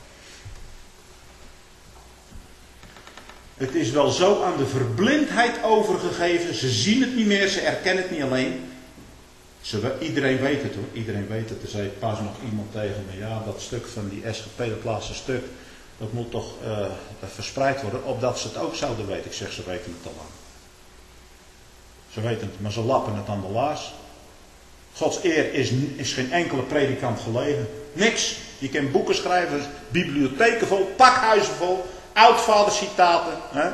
Het is wel zo aan de verblindheid overgegeven. Ze zien het niet meer. Ze erkennen het niet alleen. Iedereen weet het hoor. Iedereen weet het. Er zei pas nog iemand tegen me. Ja, dat stuk van die SGP, dat laatste stuk. Dat moet toch verspreid worden. Opdat ze het ook zouden weten. Ik zeg, ze weten het al lang. Ze weten het, maar ze lappen het aan de laars. Gods eer is geen enkele predikant gelegen. Niks. Je kan boeken schrijven, bibliotheken vol, pakhuizen vol, oudvadercitaten. Hè?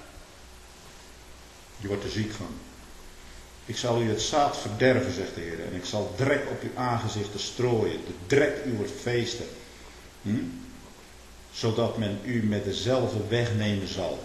Je wordt er ziek van. Ik zal u het zaad verderven, zegt de Heer. En ik zal drek op uw aangezichten strooien. De drek uw feesten. Zodat men u met dezelfde wegnemen zal.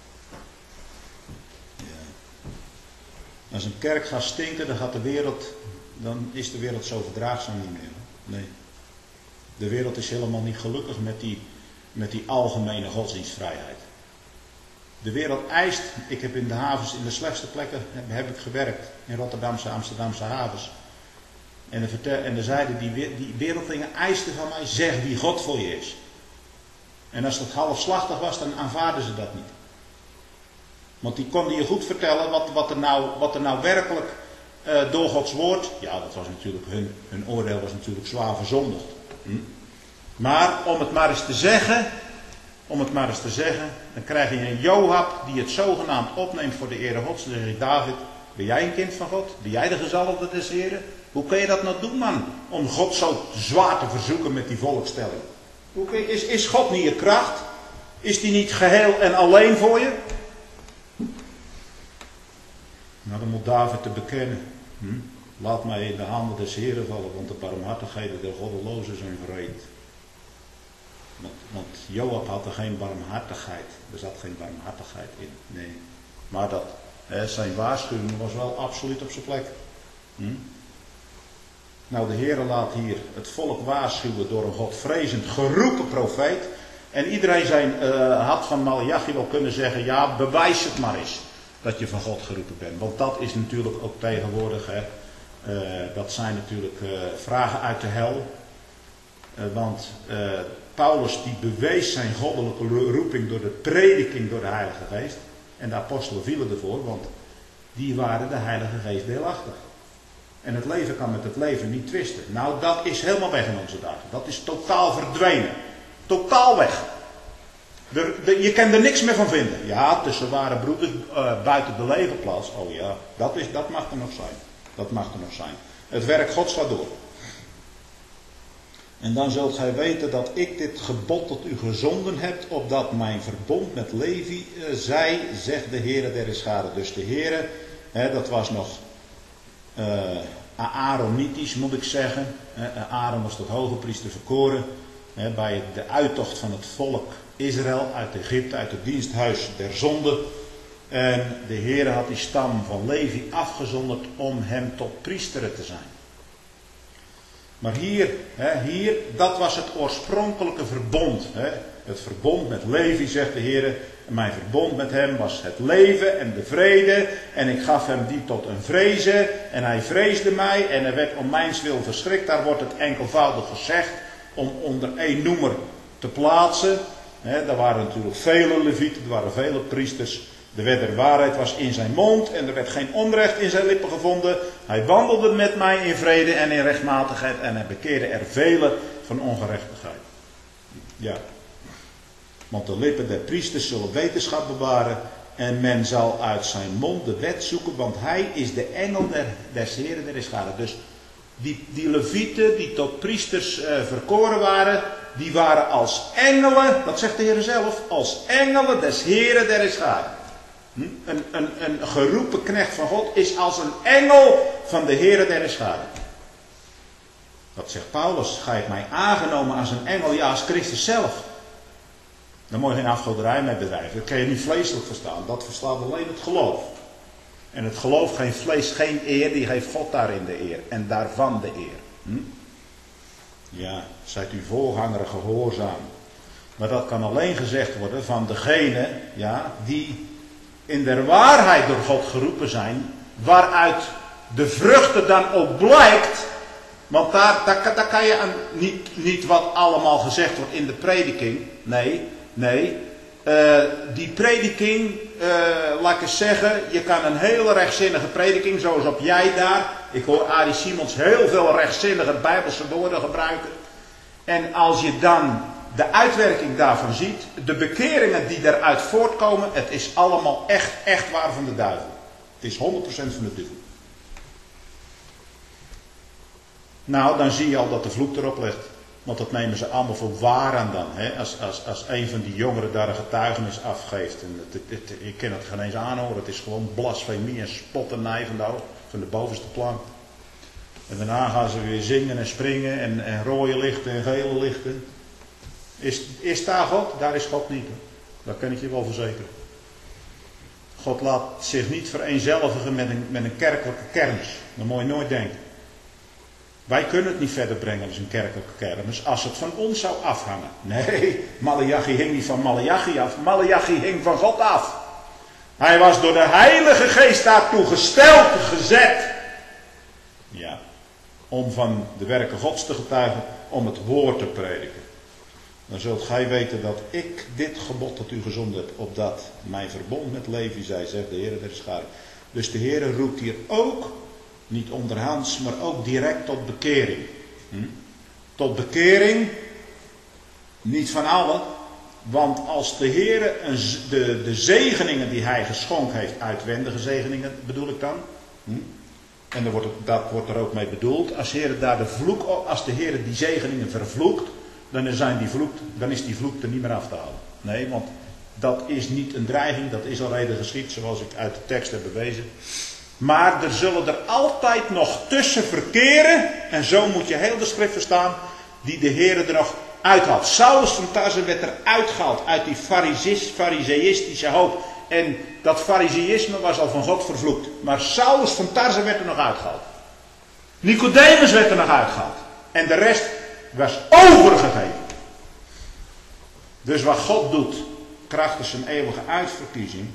Als een kerk gaat stinken, dan is de wereld zo verdraagzaam niet meer. Nee. De wereld is helemaal niet gelukkig met die algemene godsdienstvrijheid. De wereld eist, ik heb in de havens, in de slechtste plekken heb ik gewerkt. In Rotterdamse, Amsterdamse havens. En er zeiden die wereldlingen eisten van mij, zeg wie God voor je is. En als dat halfslachtig was, dan aanvaarden ze dat niet. Want die konden je goed vertellen wat er nou werkelijk door Gods woord. Ja, dat was natuurlijk hun oordeel was natuurlijk zwaar verzondigd. Maar om het maar eens te zeggen, dan krijg je een Joab die het zogenaamd opneemt voor de ere Gods. Dan zeg ik, David, ben jij een kind van God? Ben jij de gezalfde des Heren? Hoe kun je dat nou doen, man? Om God zo zwaar te verzoeken met die volkstelling. Is God niet je kracht? Is die niet geheel en alleen voor je? Nou, dan moet David te bekennen. Laat mij in de handen des Heren vallen, want de barmhartigheden der goddelozen zijn wreed. Want Joab had er geen barmhartigheid. Er zat geen barmhartigheid in. Nee. Maar zijn waarschuwing was wel absoluut op zijn plek. Nou, de Heere laat hier het volk waarschuwen door een godvrezend geroepen profeet. En iedereen had van Malachi wel kunnen zeggen, ja, bewijs het maar eens. Dat je van God geroepen bent. Want dat is natuurlijk ook tegenwoordig. Dat zijn natuurlijk vragen uit de hel. Want Paulus die bewees zijn goddelijke roeping door de prediking door de Heilige Geest. En de apostelen vielen ervoor, want die waren de Heilige Geest deelachtig. En het leven kan met het leven niet twisten. Nou, dat is helemaal weg in onze dagen. Dat is totaal verdwenen. Totaal weg. Je kan er niks meer van vinden. Ja, tussen ware broeders buiten de legerplaats. Oh ja, dat mag er nog zijn. Dat mag er nog zijn. Het werk Gods gaat door. En dan zult gij weten dat ik dit gebod tot u gezonden heb, opdat mijn verbond met Levi zij, zegt de Heere der Heerscharen. Dus de Heere, dat was nog Aaronitisch moet ik zeggen. Aaron was tot hoge priester verkoren. Bij de uittocht van het volk Israël uit Egypte, uit het diensthuis der zonde. En de Heere had die stam van Levi afgezonderd om hem tot priester te zijn. Maar hier, dat was het oorspronkelijke verbond. Het verbond met Levi, zegt de Heer. Mijn verbond met hem was het leven en de vrede. En ik gaf hem die tot een vrezen. En hij vreesde mij en hij werd om mijnswil verschrikt. Daar wordt het enkelvoudig gezegd om onder één noemer te plaatsen. Er waren natuurlijk vele levieten, er waren vele priesters. De wet der waarheid was in zijn mond en er werd geen onrecht in zijn lippen gevonden. Hij wandelde met mij in vrede en in rechtmatigheid en hij bekeerde er vele van ongerechtigheid. Ja, want de lippen der priesters zullen wetenschap bewaren en men zal uit zijn mond de wet zoeken, want hij is de engel des Heren der Heerscharen. Dus die levieten die tot priesters verkoren waren, die waren als engelen, dat zegt de Heer zelf, als engelen des Heren der Heerscharen. Een geroepen knecht van God is als een engel van de Heere der Heerscharen. Dat zegt Paulus. Gij hebt mij aangenomen als een engel, ja, als Christus zelf. Dan moet je geen afgoderij mee bedrijven. Dat kan je niet vleeselijk verstaan. Dat verstaat alleen het geloof. En het geloof geen vlees, geen eer, die geeft God daarin de eer. En daarvan de eer. Ja, zijt uw voorganger gehoorzaam. Maar dat kan alleen gezegd worden van degene, ja, die in der waarheid door God geroepen zijn. Waaruit de vruchten dan ook blijkt. Want daar kan je niet wat allemaal gezegd wordt in de prediking. Nee. Die prediking, laat ik eens zeggen, je kan een hele rechtzinnige prediking, zoals op jij daar. Ik hoor Arie Simons heel veel rechtzinnige Bijbelse woorden gebruiken. En als je dan de uitwerking daarvan ziet, de bekeringen die eruit voortkomen, het is allemaal echt waar van de duivel. Het is 100% van de duivel. Nou, dan zie je al dat de vloek erop ligt. Want dat nemen ze allemaal voor waar aan dan. Hè? Als een van die jongeren daar een getuigenis afgeeft. En ik kan het geen eens aanhoren. Het is gewoon blasfemie en spotternij van de bovenste plank. En daarna gaan ze weer zingen en springen. En rode lichten en gele lichten. Is daar God? Daar is God niet. Hoor. Dat kan ik je wel verzekeren. God laat zich niet vereenzelvigen met een kerkelijke kermis. Dat moet je nooit denken. Wij kunnen het niet verder brengen als een kerkelijke kermis als het van ons zou afhangen. Nee, Maleachi hing niet van Maleachi af. Maleachi hing van God af. Hij was door de Heilige Geest daartoe gesteld, gezet. Ja, om van de werken Gods te getuigen, om het woord te prediken. Dan zult gij weten dat ik dit gebod tot u gezonden heb, opdat mijn verbond met Levi zij, zegt de Heer der Scharen. Dus de Heer roept hier ook, niet onderhands, maar ook direct tot bekering. Tot bekering, niet van allen, want als de Heer de zegeningen die hij geschonken heeft, uitwendige zegeningen bedoel ik dan, en dat wordt er ook mee bedoeld, als de Heer die zegeningen vervloekt, dan is die vloek er niet meer af te halen. Nee, want dat is niet een dreiging, dat is al reden geschied, zoals ik uit de tekst heb bewezen. Maar er zullen er altijd nog tussen verkeren, en zo moet je heel de schrift verstaan, die de Heer er nog uithaalt. Saulus van Tarse werd er uitgehaald uit die fariseïstische hoop. En dat fariseïsme was al van God vervloekt. Maar Saulus van Tarse werd er nog uitgehaald. Nicodemus werd er nog uitgehaald. En de rest was overgegeven. Dus wat God doet, krachtens zijn eeuwige uitverkiezing.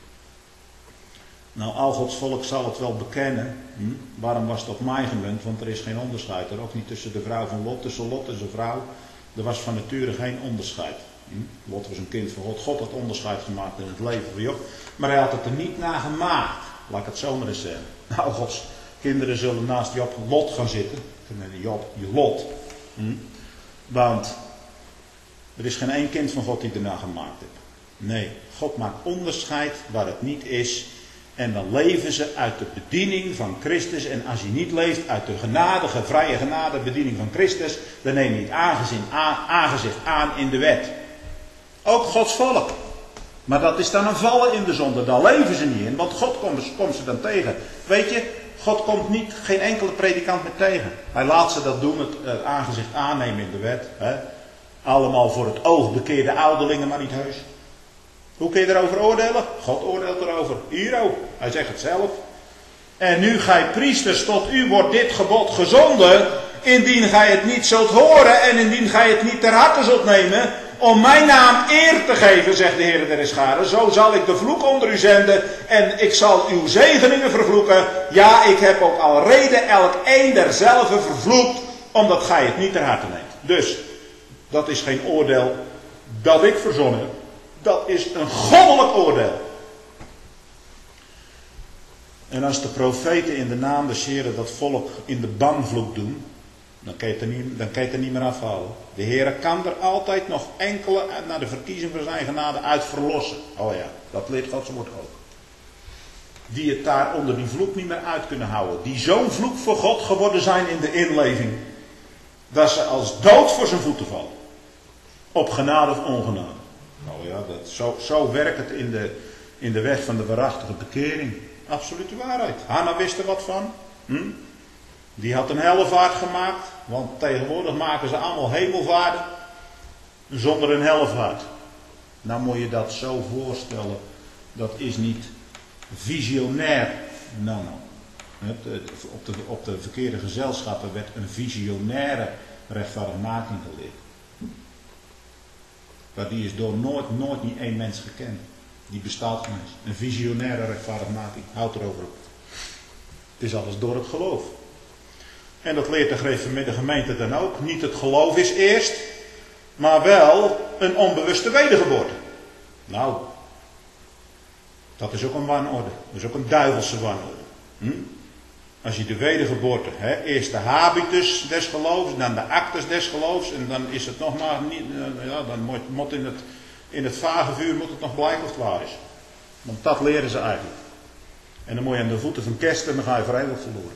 Nou, al Gods volk zal het wel bekennen. Waarom was het op mij gemunt? Want er is geen onderscheid. Er ook niet tussen de vrouw van Lot. Tussen Lot en zijn vrouw. Er was van nature geen onderscheid. Lot was een kind van God. God had onderscheid gemaakt in het leven van Job. Maar hij had het er niet naar gemaakt. Laat ik het zo maar eens zeggen. Nou, Gods kinderen zullen naast Job Lot gaan zitten. Job, je Lot. Want er is geen één kind van God die ernaar gemaakt heeft. Nee, God maakt onderscheid waar het niet is. En dan leven ze uit de bediening van Christus. En als je niet leeft uit de genadige, vrije genade bediening van Christus, dan neem je het aangezicht aan in de wet. Ook Gods volk. Maar dat is dan een vallen in de zonde. Daar leven ze niet in, want God komt ze dan tegen. Weet je, God komt geen enkele predikant meer tegen. Hij laat ze dat doen, het aangezicht aannemen in de wet. Hè? Allemaal voor het oog bekeerde ouderlingen, maar niet heus. Hoe kun je erover oordelen? God oordeelt erover. Hier ook. Hij zegt het zelf. En nu gij priesters, tot u wordt dit gebod gezonden, indien gij het niet zult horen en indien gij het niet ter harte zult nemen, om mijn naam eer te geven, zegt de Heer der Scharen, zo zal ik de vloek onder u zenden en ik zal uw zegeningen vervloeken. Ja, ik heb ook al reden elk een derzelve vervloekt, omdat gij het niet ter harte neemt. Dus, dat is geen oordeel dat ik verzonnen heb. Dat is een goddelijk oordeel. En als de profeten in de naam des Heren dat volk in de banvloek doen, dan kan je het er niet meer afhalen. De Heer kan er altijd nog enkele naar de verkiezing van zijn genade uit verlossen. Oh ja, dat leert Gods woord ook. Die het daar onder die vloek niet meer uit kunnen houden. Die zo'n vloek voor God geworden zijn in de inleving. Dat ze als dood voor zijn voeten vallen. Op genade of ongenade. Nou ja, zo werkt het in de weg van de waarachtige bekering. Absolute waarheid. Hanna wist er wat van. Die had een hellevaart gemaakt. Want tegenwoordig maken ze allemaal hemelvaarten. Zonder een hellevaart. Nou moet je dat zo voorstellen. Dat is niet visionair. Nou. Op de verkeerde gezelschappen werd een visionaire rechtvaardigmaking geleerd. Maar die is door nooit niet één mens gekend. Die bestaat niet eens. Een visionaire rechtvaardigmaking. Houd erover op. Het is alles door het geloof. En dat leert de gereformeerde gemeente dan ook. Niet het geloof is eerst, maar wel een onbewuste wedergeboorte. Nou, dat is ook een wanorde. Dat is ook een duivelse wanorde. Als je de wedergeboorte, eerst de habitus des geloofs, dan de actus des geloofs, en dan is het nog maar niet, dan moet in het vage vuur moet het nog blijken of het waar is. Want dat leren ze eigenlijk. En dan moet je aan de voeten van kersten en dan ga je voor eeuwig verloren.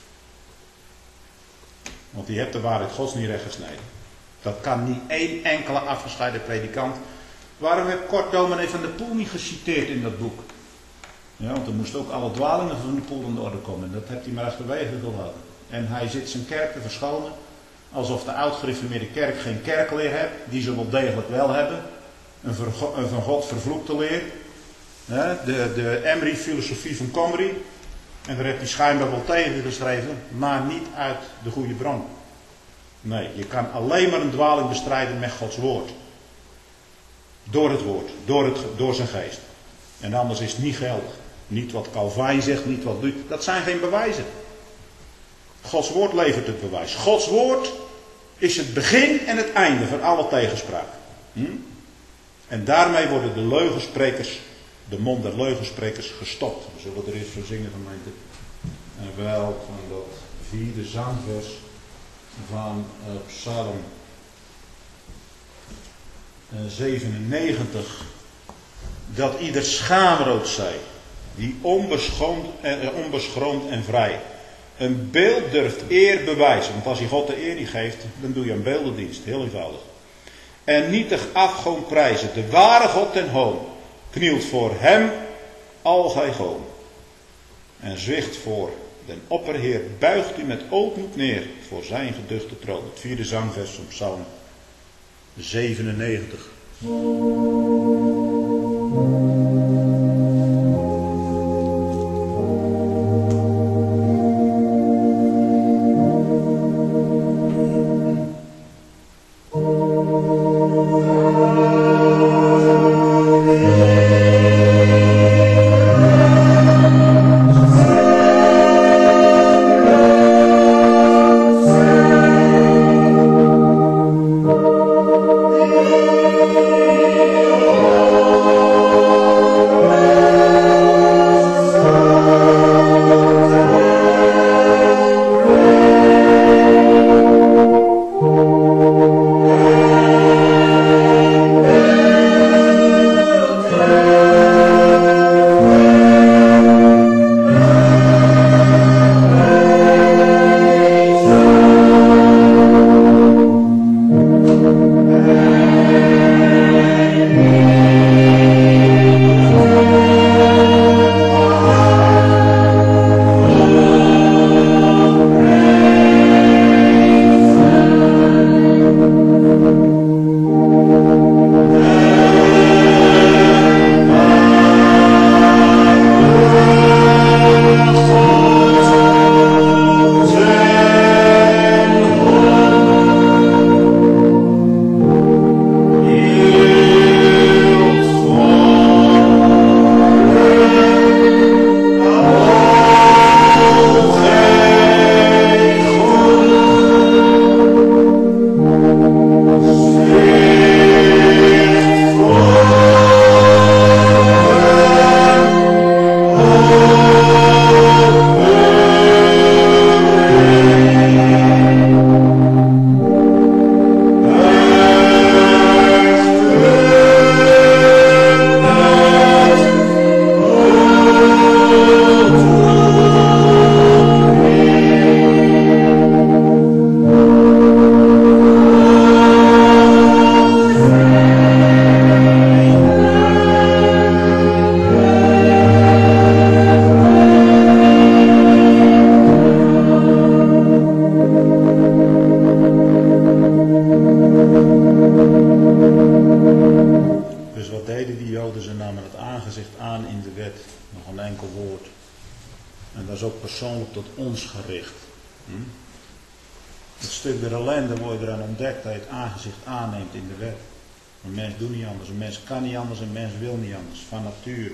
Want die hebt de waarheid Gods niet recht gesneden. Dat kan niet één enkele afgescheiden predikant. Waarom heb kort dominee van der Poel niet geciteerd in dat boek? Ja, want er moesten ook alle dwalingen van de Poel in de orde komen. En dat heeft hij maar achterwege gelaten. En hij zit zijn kerk te verschonen. Alsof de oud-gereformeerde kerk geen kerkleer heeft. Die ze wel degelijk wel hebben. Een van God vervloekte leer. De Emery-filosofie van Comrie. En daar heeft hij schijnbaar wel tegen geschreven. Maar niet uit de goede bron. Nee, je kan alleen maar een dwaling bestrijden met Gods woord. Door het woord. Door zijn geest. En anders is het niet geldig. Niet wat Calvijn zegt, niet wat doet. Dat zijn geen bewijzen. Gods woord levert het bewijs. Gods woord is het begin en het einde van alle tegenspraak. En daarmee worden de leugensprekers, de mond der leugensprekers, gestopt. We zullen er eens voor zingen, gemeente. En wel van dat 4e zangvers van Psalm 97. Dat ieder schaamrood zij, die onbeschroomd en vrij. Een beeld durft eer bewijzen. Want als je God de eer niet geeft, dan doe je een beeldendienst. Heel eenvoudig. En nietig afgoon prijzen. De ware God ten hoon. Knielt voor hem al gij goon. En zwicht voor den opperheer. Buigt u met ootmoed neer. Voor zijn geduchte troon. Het 4e zangvers van Psalm 97. deden die Joden? Ze namen het aangezicht aan in de wet. Nog een enkel woord. En dat is ook persoonlijk tot ons gericht. Het stuk der ellende wordt eraan ontdekt dat je het aangezicht aanneemt in de wet. Een mens doet niet anders, een mens kan niet anders, een mens wil niet anders, van nature.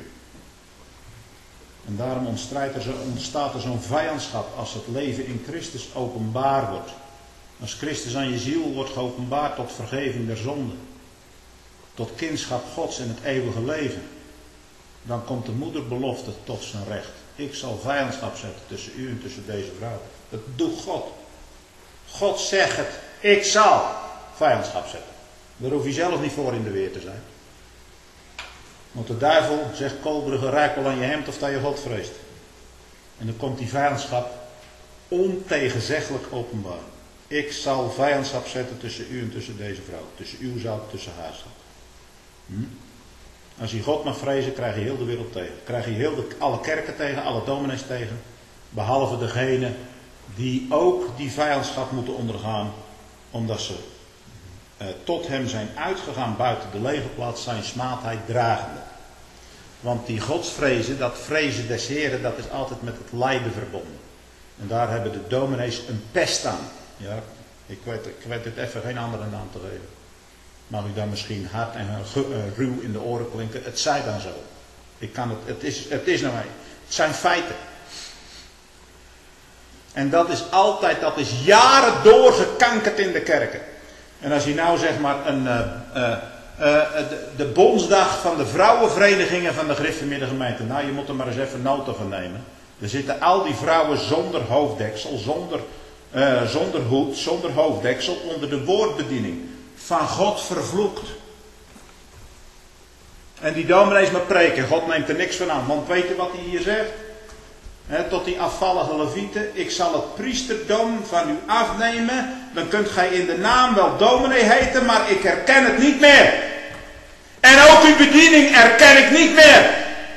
En daarom ontstaat er zo'n vijandschap als het leven in Christus openbaar wordt. Als Christus aan je ziel wordt geopenbaard tot vergeving der zonden. Tot kindschap Gods en het eeuwige leven. Dan komt de moederbelofte tot zijn recht. Ik zal vijandschap zetten tussen u en tussen deze vrouw. Dat doet God. God zegt het. Ik zal vijandschap zetten. Daar hoef je zelf niet voor in de weer te zijn. Want de duivel zegt Kolbrugge, rijk wel aan je hemd of dat je God vreest. En dan komt die vijandschap ontegenzeggelijk openbaar. Ik zal vijandschap zetten tussen u en tussen deze vrouw. Tussen uw zaad, tussen haar zaad. Als je God mag vrezen, krijg je heel de wereld tegen. Krijg je alle kerken tegen, alle dominees tegen. Behalve degene die ook die vijandschap moeten ondergaan. Omdat ze tot hem zijn uitgegaan buiten de legerplaats, zijn smaadheid dragende. Want die godsvrezen, dat vrezen des Heren, dat is altijd met het lijden verbonden. En daar hebben de dominees een pest aan. Ja, ik weet het even geen andere naam te geven. Mag u dan misschien hard en ruw in de oren klinken? Het zij dan zo. Het is nou een. Het zijn feiten. En dat is jaren doorgekankerd in de kerken. En als je nou zeg maar de bondsdag van de vrouwenverenigingen van de Gereformeerde Gemeente. Nou, je moet er maar eens even nota van nemen. Er zitten al die vrouwen zonder hoofddeksel, zonder hoed, zonder hoofddeksel, onder de woordbediening. Van God vervloekt. En die dominees maar preken. God neemt er niks van aan. Want weet je wat hij hier zegt? Tot die afvallige levieten. Ik zal het priesterdom van u afnemen. Dan kunt gij in de naam wel dominee heten. Maar ik herken het niet meer. En ook uw bediening herken ik niet meer.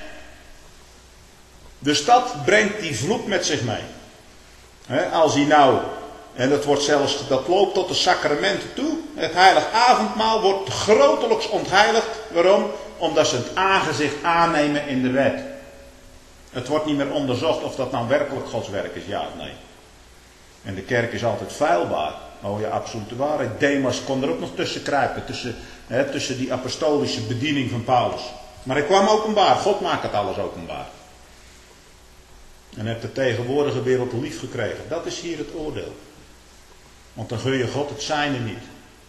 Dus dat brengt die vloek met zich mee. Als hij nou... En dat loopt tot de sacramenten toe. Het heilig avondmaal wordt grotelijks ontheiligd. Waarom? Omdat ze het aangezicht aannemen in de wet. Het wordt niet meer onderzocht of dat nou werkelijk Gods werk is, ja of nee. En de kerk is altijd feilbaar. Oh ja, absolute waarheid. Demas kon er ook nog tussen kruipen. Tussen die apostolische bediening van Paulus. Maar hij kwam openbaar. God maakt het alles openbaar. En hebt de tegenwoordige wereld lief gekregen. Dat is hier het oordeel. Want dan gun je God het zijne niet.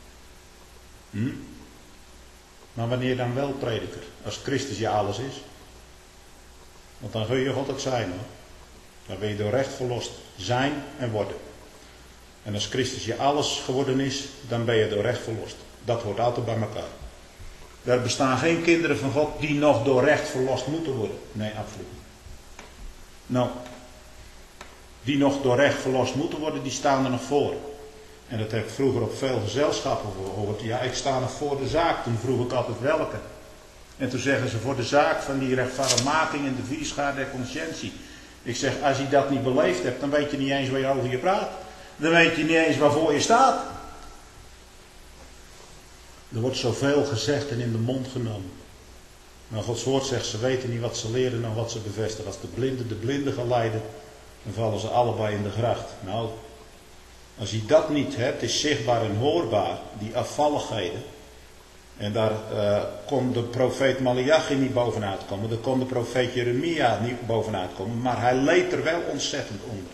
Maar wanneer dan wel prediker? Als Christus je alles is. Want dan gun je God het zijne. Dan ben je door recht verlost. Zijn en worden. En als Christus je alles geworden is, dan ben je door recht verlost. Dat hoort altijd bij elkaar. Er bestaan geen kinderen van God die nog door recht verlost moeten worden. Nee, absoluut niet. Nou, die nog door recht verlost moeten worden, die staan er nog voor. En dat heb ik vroeger op veel gezelschappen gehoord. Ja, ik sta nog voor de zaak. Toen vroeg ik altijd welke. En toen zeggen ze voor de zaak van die rechtvaardigmaking en de vierschaar der conscientie. Ik zeg, als je dat niet beleefd hebt, dan weet je niet eens waar je over je praat. Dan weet je niet eens waarvoor je staat. Er wordt zoveel gezegd en in de mond genomen. Maar Gods woord zegt, ze weten niet wat ze leren en wat ze bevestigen. Als de blinden gaan leiden, dan vallen ze allebei in de gracht. Nou, als je dat niet hebt, is zichtbaar en hoorbaar, die afvalligheden. En daar kon de profeet Maleachi niet bovenuit komen. Daar kon de profeet Jeremia niet bovenuit komen. Maar hij leed er wel ontzettend onder.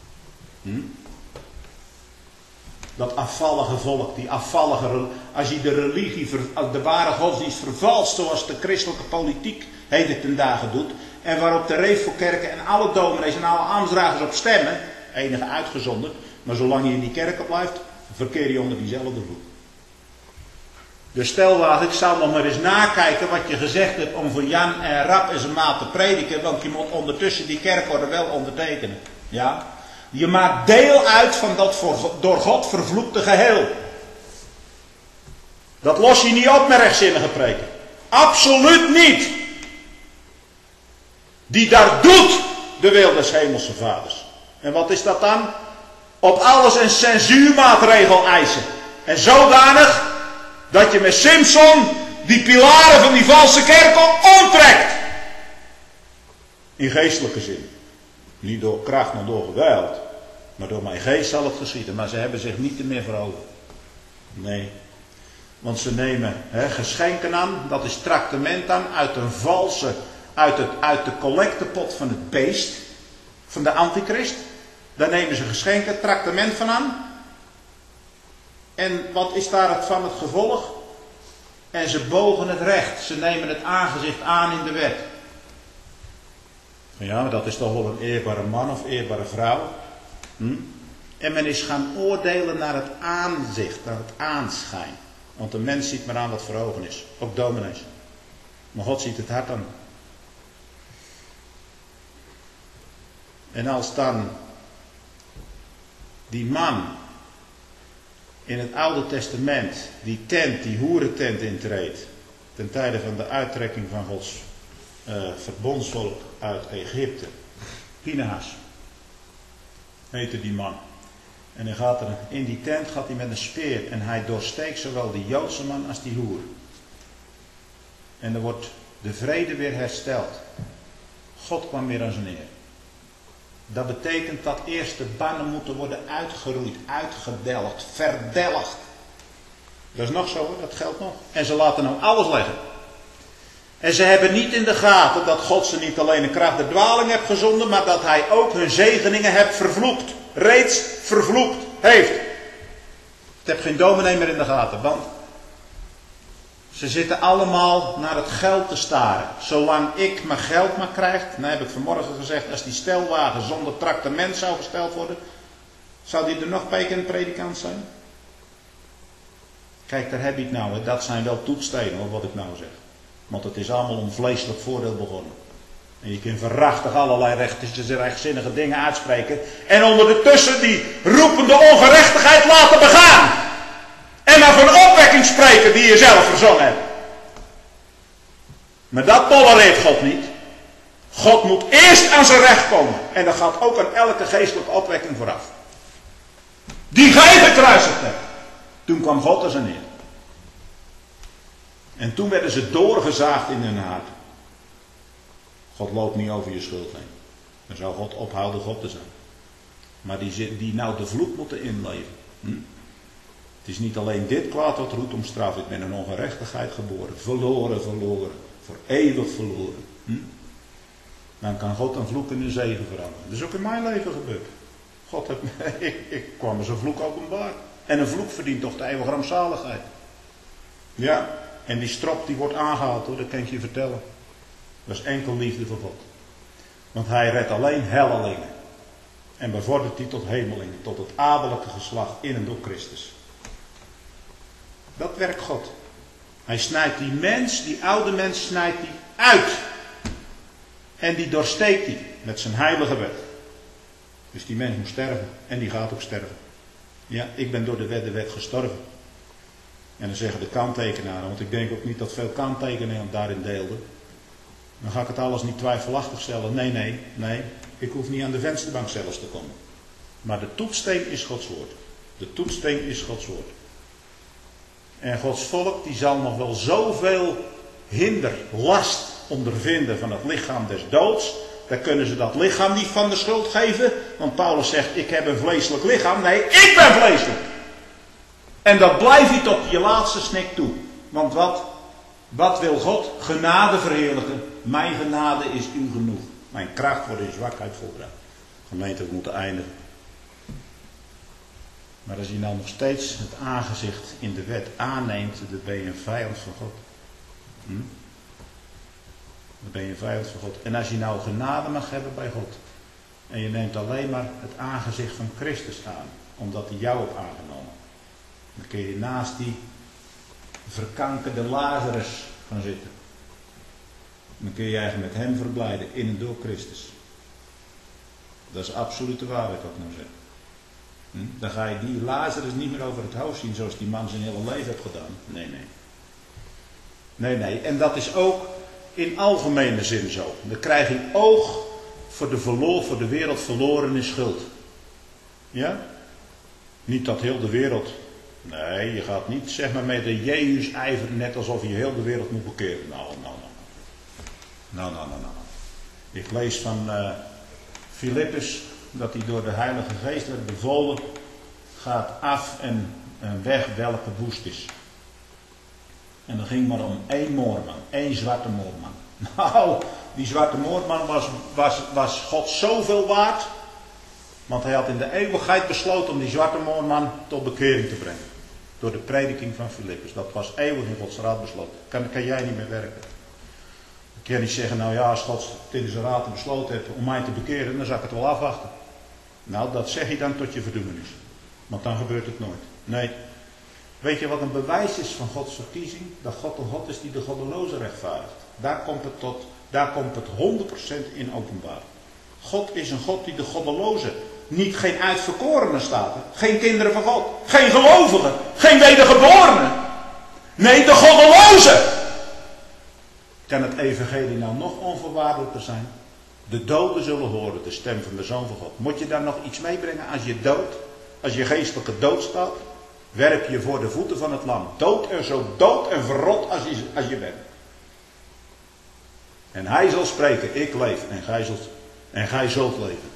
Dat afvallige volk, die afvallige... Als je de religie, de ware godsdienst vervalst, zoals de christelijke politiek heden ten dagen doet. En waarop de Reefselkerken en alle dominees en alle ambtsdragers op stemmen. Enige uitgezonderd. Maar zolang je in die kerken blijft, verkeer je onder diezelfde vloek. Dus stel, ik zou nog maar eens nakijken wat je gezegd hebt om voor Jan en Rap en zijn maat te prediken. Want je moet ondertussen die kerkorde wel ondertekenen. Ja? Je maakt deel uit van dat door God vervloekte geheel. Dat los je niet op met rechtzinnige preken. Absoluut niet. Die daar doet de wil des hemelse vaders. En wat is dat dan? Op alles een censuurmaatregel eisen. En zodanig dat je met Simpson die pilaren van die valse kerk onttrekt. In geestelijke zin. Niet door kracht, maar door geweld. Maar door mijn geest zal het geschieden. Maar ze hebben zich niet meer veroverd. Nee. Want ze nemen geschenken aan. Dat is traktement aan. Uit een valse. Uit de collectepot van het beest. Van de antichrist. Daar nemen ze geschenken. Traktement van aan. En wat is daar van het gevolg? En ze bogen het recht. Ze nemen het aangezicht aan in de wet. Ja, maar dat is toch wel een eerbare man of eerbare vrouw. En men is gaan oordelen naar het aanzicht, naar het aanschijn. Want de mens ziet maar aan wat voor ogen is. Ook dominees. Maar God ziet het hart aan. En als dan die man in het Oude Testament die tent, die hoerentent intreedt. Ten tijde van de uittrekking van Gods verbondsvolk uit Egypte. Pinehas heette die man. En hij gaat in die tent gaat hij met een speer. En hij doorsteekt zowel die Joodse man als die hoer. En dan wordt de vrede weer hersteld. God kwam weer aan zijn eer. Dat betekent dat eerst de bannen moeten worden uitgeroeid, uitgedelgd, verdelgd. Dat is nog zo hoor, dat geldt nog. En ze laten nou alles leggen. En ze hebben niet in de gaten dat God ze niet alleen een kracht der dwaling heeft gezonden, maar dat hij ook hun zegeningen heeft vervloekt. Reeds vervloekt heeft. Het heeft geen dominee meer in de gaten, want ze zitten allemaal naar het geld te staren. Zolang ik mijn geld maar krijg, dan heb ik vanmorgen gezegd, als die stelwagen zonder tractement zou gesteld worden, zou die er nog een predikant zijn? Kijk, daar heb je het nou. Hè. Dat zijn wel toetsstenen, hoor, wat ik nou zeg. Want het is allemaal om vleeselijk voordeel begonnen. En je kunt verrachtig allerlei rechtzinnige dingen uitspreken. En ondertussen die roepende ongerechtigheid laten begaan. En maar van opwekking spreken die je zelf verzonnen hebt. Maar dat tolereert God niet. God moet eerst aan zijn recht komen. En dat gaat ook aan elke geestelijke opwekking vooraf. Die gij gekruisigd hebt. Toen kwam God er zijn neer. En toen werden ze doorgezaagd in hun hart. God loopt niet over je schuld heen. Dan zou God ophouden God te zijn. Maar die nou de vloek moeten inleven. Het is niet alleen dit kwaad wat roept om straf. Ik ben in ongerechtigheid geboren. Verloren. Voor eeuwig verloren. Dan kan God een vloek in een zegen veranderen. Dat is ook in mijn leven gebeurd. God heeft, ik kwam als een vloek openbaar. En een vloek verdient toch de eeuwige rampzaligheid. Ja, en die strop die wordt aangehaald hoor, dat kan ik je vertellen. Dat is enkel liefde voor God. Want hij redt alleen hellelingen. En bevordert die tot hemelingen, tot het abelijke geslacht in en door Christus. Dat werkt God. Hij snijdt die mens, die oude mens snijdt die uit. En die doorsteekt die met zijn heilige wet. Dus die mens moet sterven. En die gaat ook sterven. Ja, ik ben door de wet gestorven. En dan zeggen de kanttekenaren, want ik denk ook niet dat veel kanttekenaren daarin deelden. Dan ga ik het alles niet twijfelachtig stellen. Nee. Ik hoef niet aan de vensterbank zelfs te komen. Maar de toetssteen is Gods woord. De toetssteen is Gods woord. En Gods volk die zal nog wel zoveel last ondervinden van het lichaam des doods. Dan kunnen ze dat lichaam niet van de schuld geven. Want Paulus zegt, ik heb een vleeselijk lichaam. Nee, ik ben vleeselijk. En dat blijf je tot je laatste snik toe. Want wat wil God? Genade verheerlijken. Mijn genade is u genoeg. Mijn kracht wordt in zwakheid volbracht. Gemeente, we moeten eindigen. Maar als je nou nog steeds het aangezicht in de wet aanneemt, dan ben je een vijand van God. Dan ben je een vijand van God. En als je nou genade mag hebben bij God. En je neemt alleen maar het aangezicht van Christus aan. Omdat hij jou heeft aangenomen. Dan kun je naast die verkankerde Lazarus gaan zitten. Dan kun je eigenlijk met hem verblijden in en door Christus. Dat is absolute waarheid wat ik nou zeg. Dan ga je die Lazarus niet meer over het hoofd zien zoals die man zijn hele leven heeft gedaan. Nee. En dat is ook in algemene zin zo. Dan krijg je oog voor de wereld verloren in schuld. Ja? Niet dat heel de wereld Nee, je gaat niet zeg maar met de Jezus ijveren net alsof je heel de wereld moet bekeren. Nou. Ik lees van Filippus dat hij door de Heilige Geest werd bevolen, gaat af en weg welke woest is. En dan ging maar om één moorman, één zwarte moorman. Nou, die zwarte moorman was God zoveel waard, want hij had in de eeuwigheid besloten om die zwarte moorman tot bekering te brengen. Door de prediking van Filippus. Dat was eeuwig in Gods raad besloten. Kan jij niet meer werken. Ik kan niet zeggen, nou ja, als God het in zijn raad besloten heeft om mij te bekeren, dan zal ik het wel afwachten. Nou, dat zeg je dan tot je verdoemenis. Want dan gebeurt het nooit. Nee. Weet je wat een bewijs is van Gods verkiezing? Dat God een God is die de goddeloze rechtvaardigt. Daar komt het 100% in openbaar. God is een God die de goddeloze, geen uitverkorenen staat. Geen kinderen van God. Geen gelovigen. Geen wedergeborenen. Nee, de goddeloze. Kan het evangelie nou nog onvoorwaardelijker zijn? De doden zullen horen de stem van de Zoon van God. Moet je daar nog iets meebrengen als je dood? Als je geestelijke dood staat? Werp je voor de voeten van het lam. Zo dood en verrot als je bent. En hij zal spreken, ik leef en gij zult leven.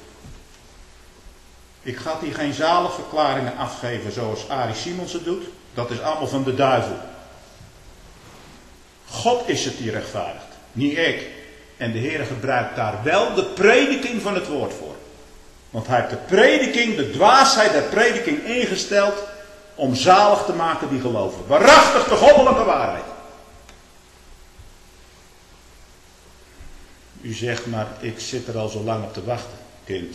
Ik ga hier geen zaligverklaringen afgeven zoals Arie Simons het doet. Dat is allemaal van de duivel. God is het die rechtvaardigt, niet ik. En de Heer gebruikt daar wel de prediking van het woord voor. Want hij heeft de prediking, de dwaasheid der prediking ingesteld om zalig te maken die geloven. Waarachtig de goddelijke waarheid. U zegt maar, ik zit er al zo lang op te wachten, kind.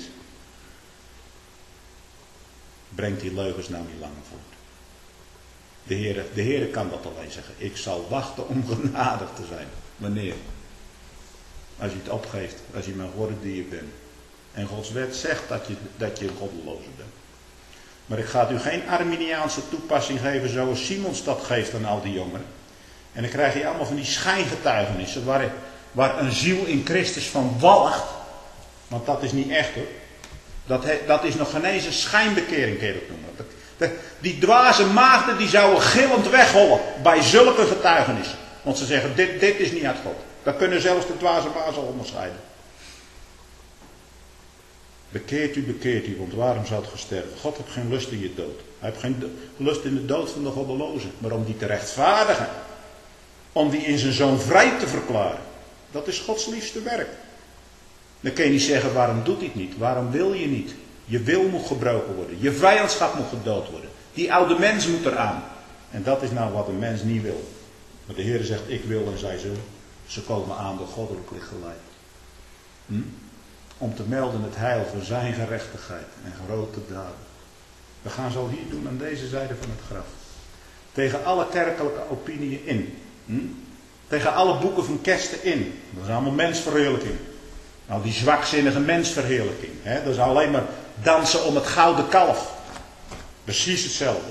Brengt die leugens nou niet langer voort. De Heer kan dat alleen zeggen. Ik zal wachten om genadig te zijn. Wanneer? Als je het opgeeft, als je maar wordt die je bent. En Gods wet zegt dat je een goddeloze bent. Maar ik ga u geen Arminiaanse toepassing geven zoals Simons dat geeft aan al die jongeren. En dan krijg je allemaal van die schijngetuigenissen waar een ziel in Christus van walgt. Want dat is niet echt hoor. Dat is nog geen eens een schijnbekering, kun je dat noemen. Die dwaze maagden die zouden gillend weghollen bij zulke getuigenissen. Want ze zeggen, dit is niet uit God. Dat kunnen zelfs de dwaze mazen onderscheiden. Bekeert u, want waarom zou het gesterven? God heeft geen lust in je dood. Hij heeft geen lust in de dood van de goddeloze. Maar om die te rechtvaardigen. Om die in zijn zoon vrij te verklaren. Dat is Gods liefste werk. Dan kun je niet zeggen, waarom doet hij het niet? Waarom wil je niet? Je wil moet gebroken worden. Je vijandschap moet gedood worden. Die oude mens moet eraan. En dat is nou wat een mens niet wil. Maar de Heer zegt, ik wil en zij zullen. Ze komen aan door goddelijk licht geleid. Om te melden het heil van zijn gerechtigheid en grote daden. We gaan zo hier doen aan deze zijde van het graf. Tegen alle kerkelijke opinieën in. Tegen alle boeken van Kersten in. Dat is allemaal mensverheerlijking. Nou, die zwakzinnige mensverheerlijking. Dat is alleen maar dansen om het gouden kalf. Precies hetzelfde.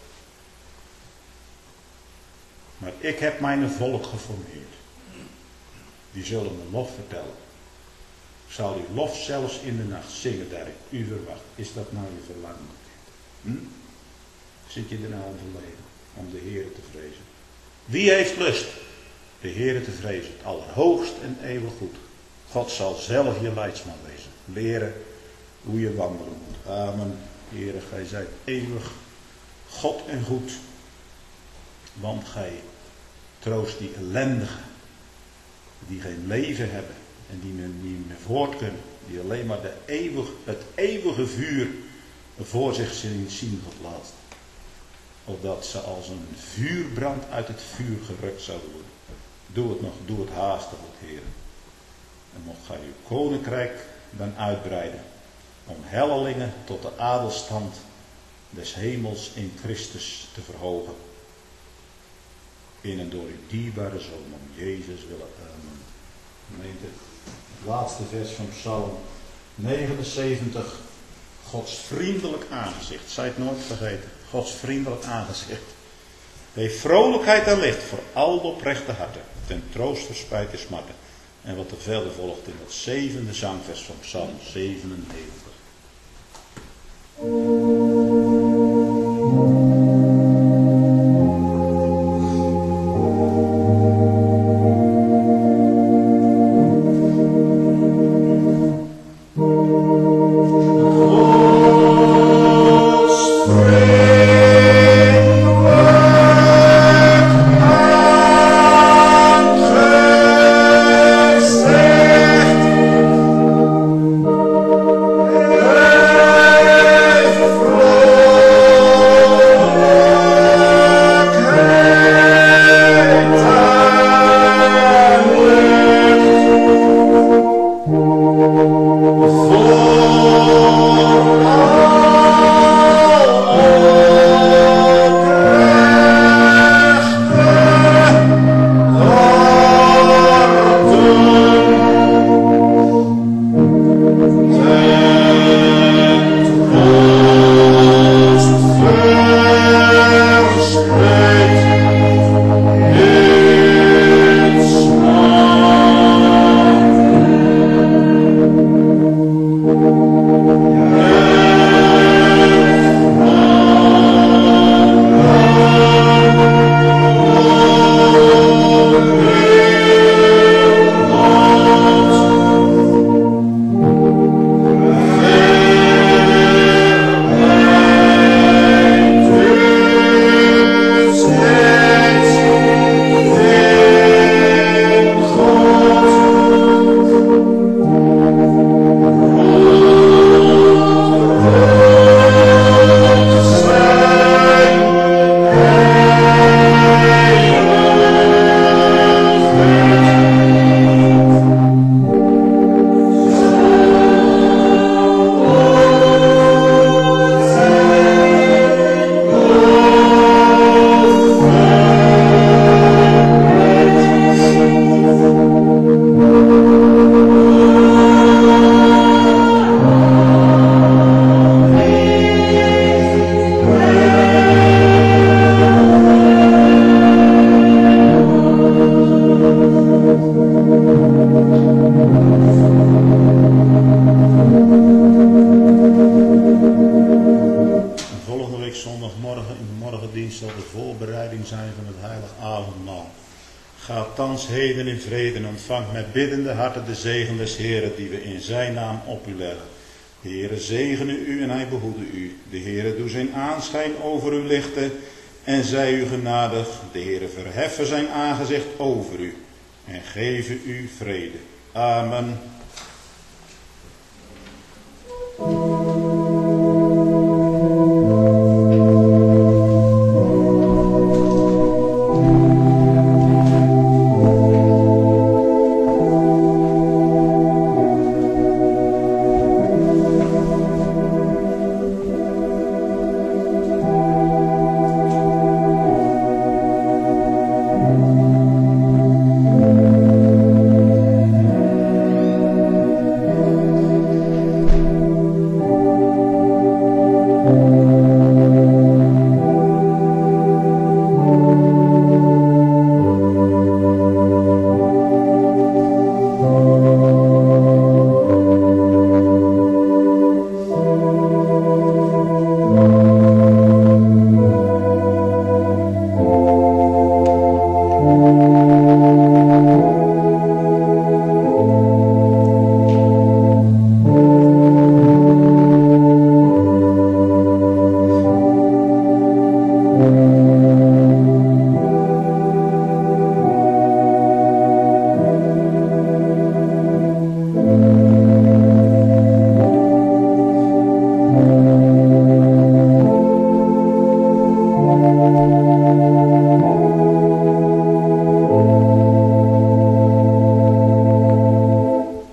Maar ik heb mijn volk geformeerd. Die zullen me lof vertellen. Zal die lof zelfs in de nacht zingen daar ik u verwacht. Is dat nou je verlangen? Zit je er nou om verleden? Om de Heer te vrezen. Wie heeft lust? De Heer te vrezen. Het allerhoogst en eeuwig goed. God zal zelf je leidsman wezen. Leren hoe je wandelen moet. Amen. Heere, gij zijt eeuwig God en goed. Want gij troost die ellendigen. Die geen leven hebben. En die niet meer voort kunnen. Die alleen maar het eeuwige vuur voor zich zien geplaatst. Opdat ze als een vuurbrand uit het vuur gerukt zouden worden. Doe het haastig, Heer. En mocht gij uw koninkrijk dan uitbreiden. Om hellelingen tot de adelstand des hemels in Christus te verhogen. In en door uw dierbare Zoon, om Jezus willen. Amen. Gemeente, het laatste vers van Psalm 79. Gods vriendelijk aangezicht. Zij het nooit vergeten. Gods vriendelijk aangezicht. Heeft vrolijkheid en licht voor al de oprechte harten. Ten troost voor spijt en smarten. En wat er verder volgt in het 7e zangvers van Psalm 97. Gaat thans heden in vrede en ontvangt met biddende harten de zegen des Heeren die we in zijn naam op u leggen. De Heere zegene u en hij behoede u. De Heere doe zijn aanschijn over u lichten en zij u genadig. De Heere verheffen zijn aangezicht over u en geven u vrede. Amen.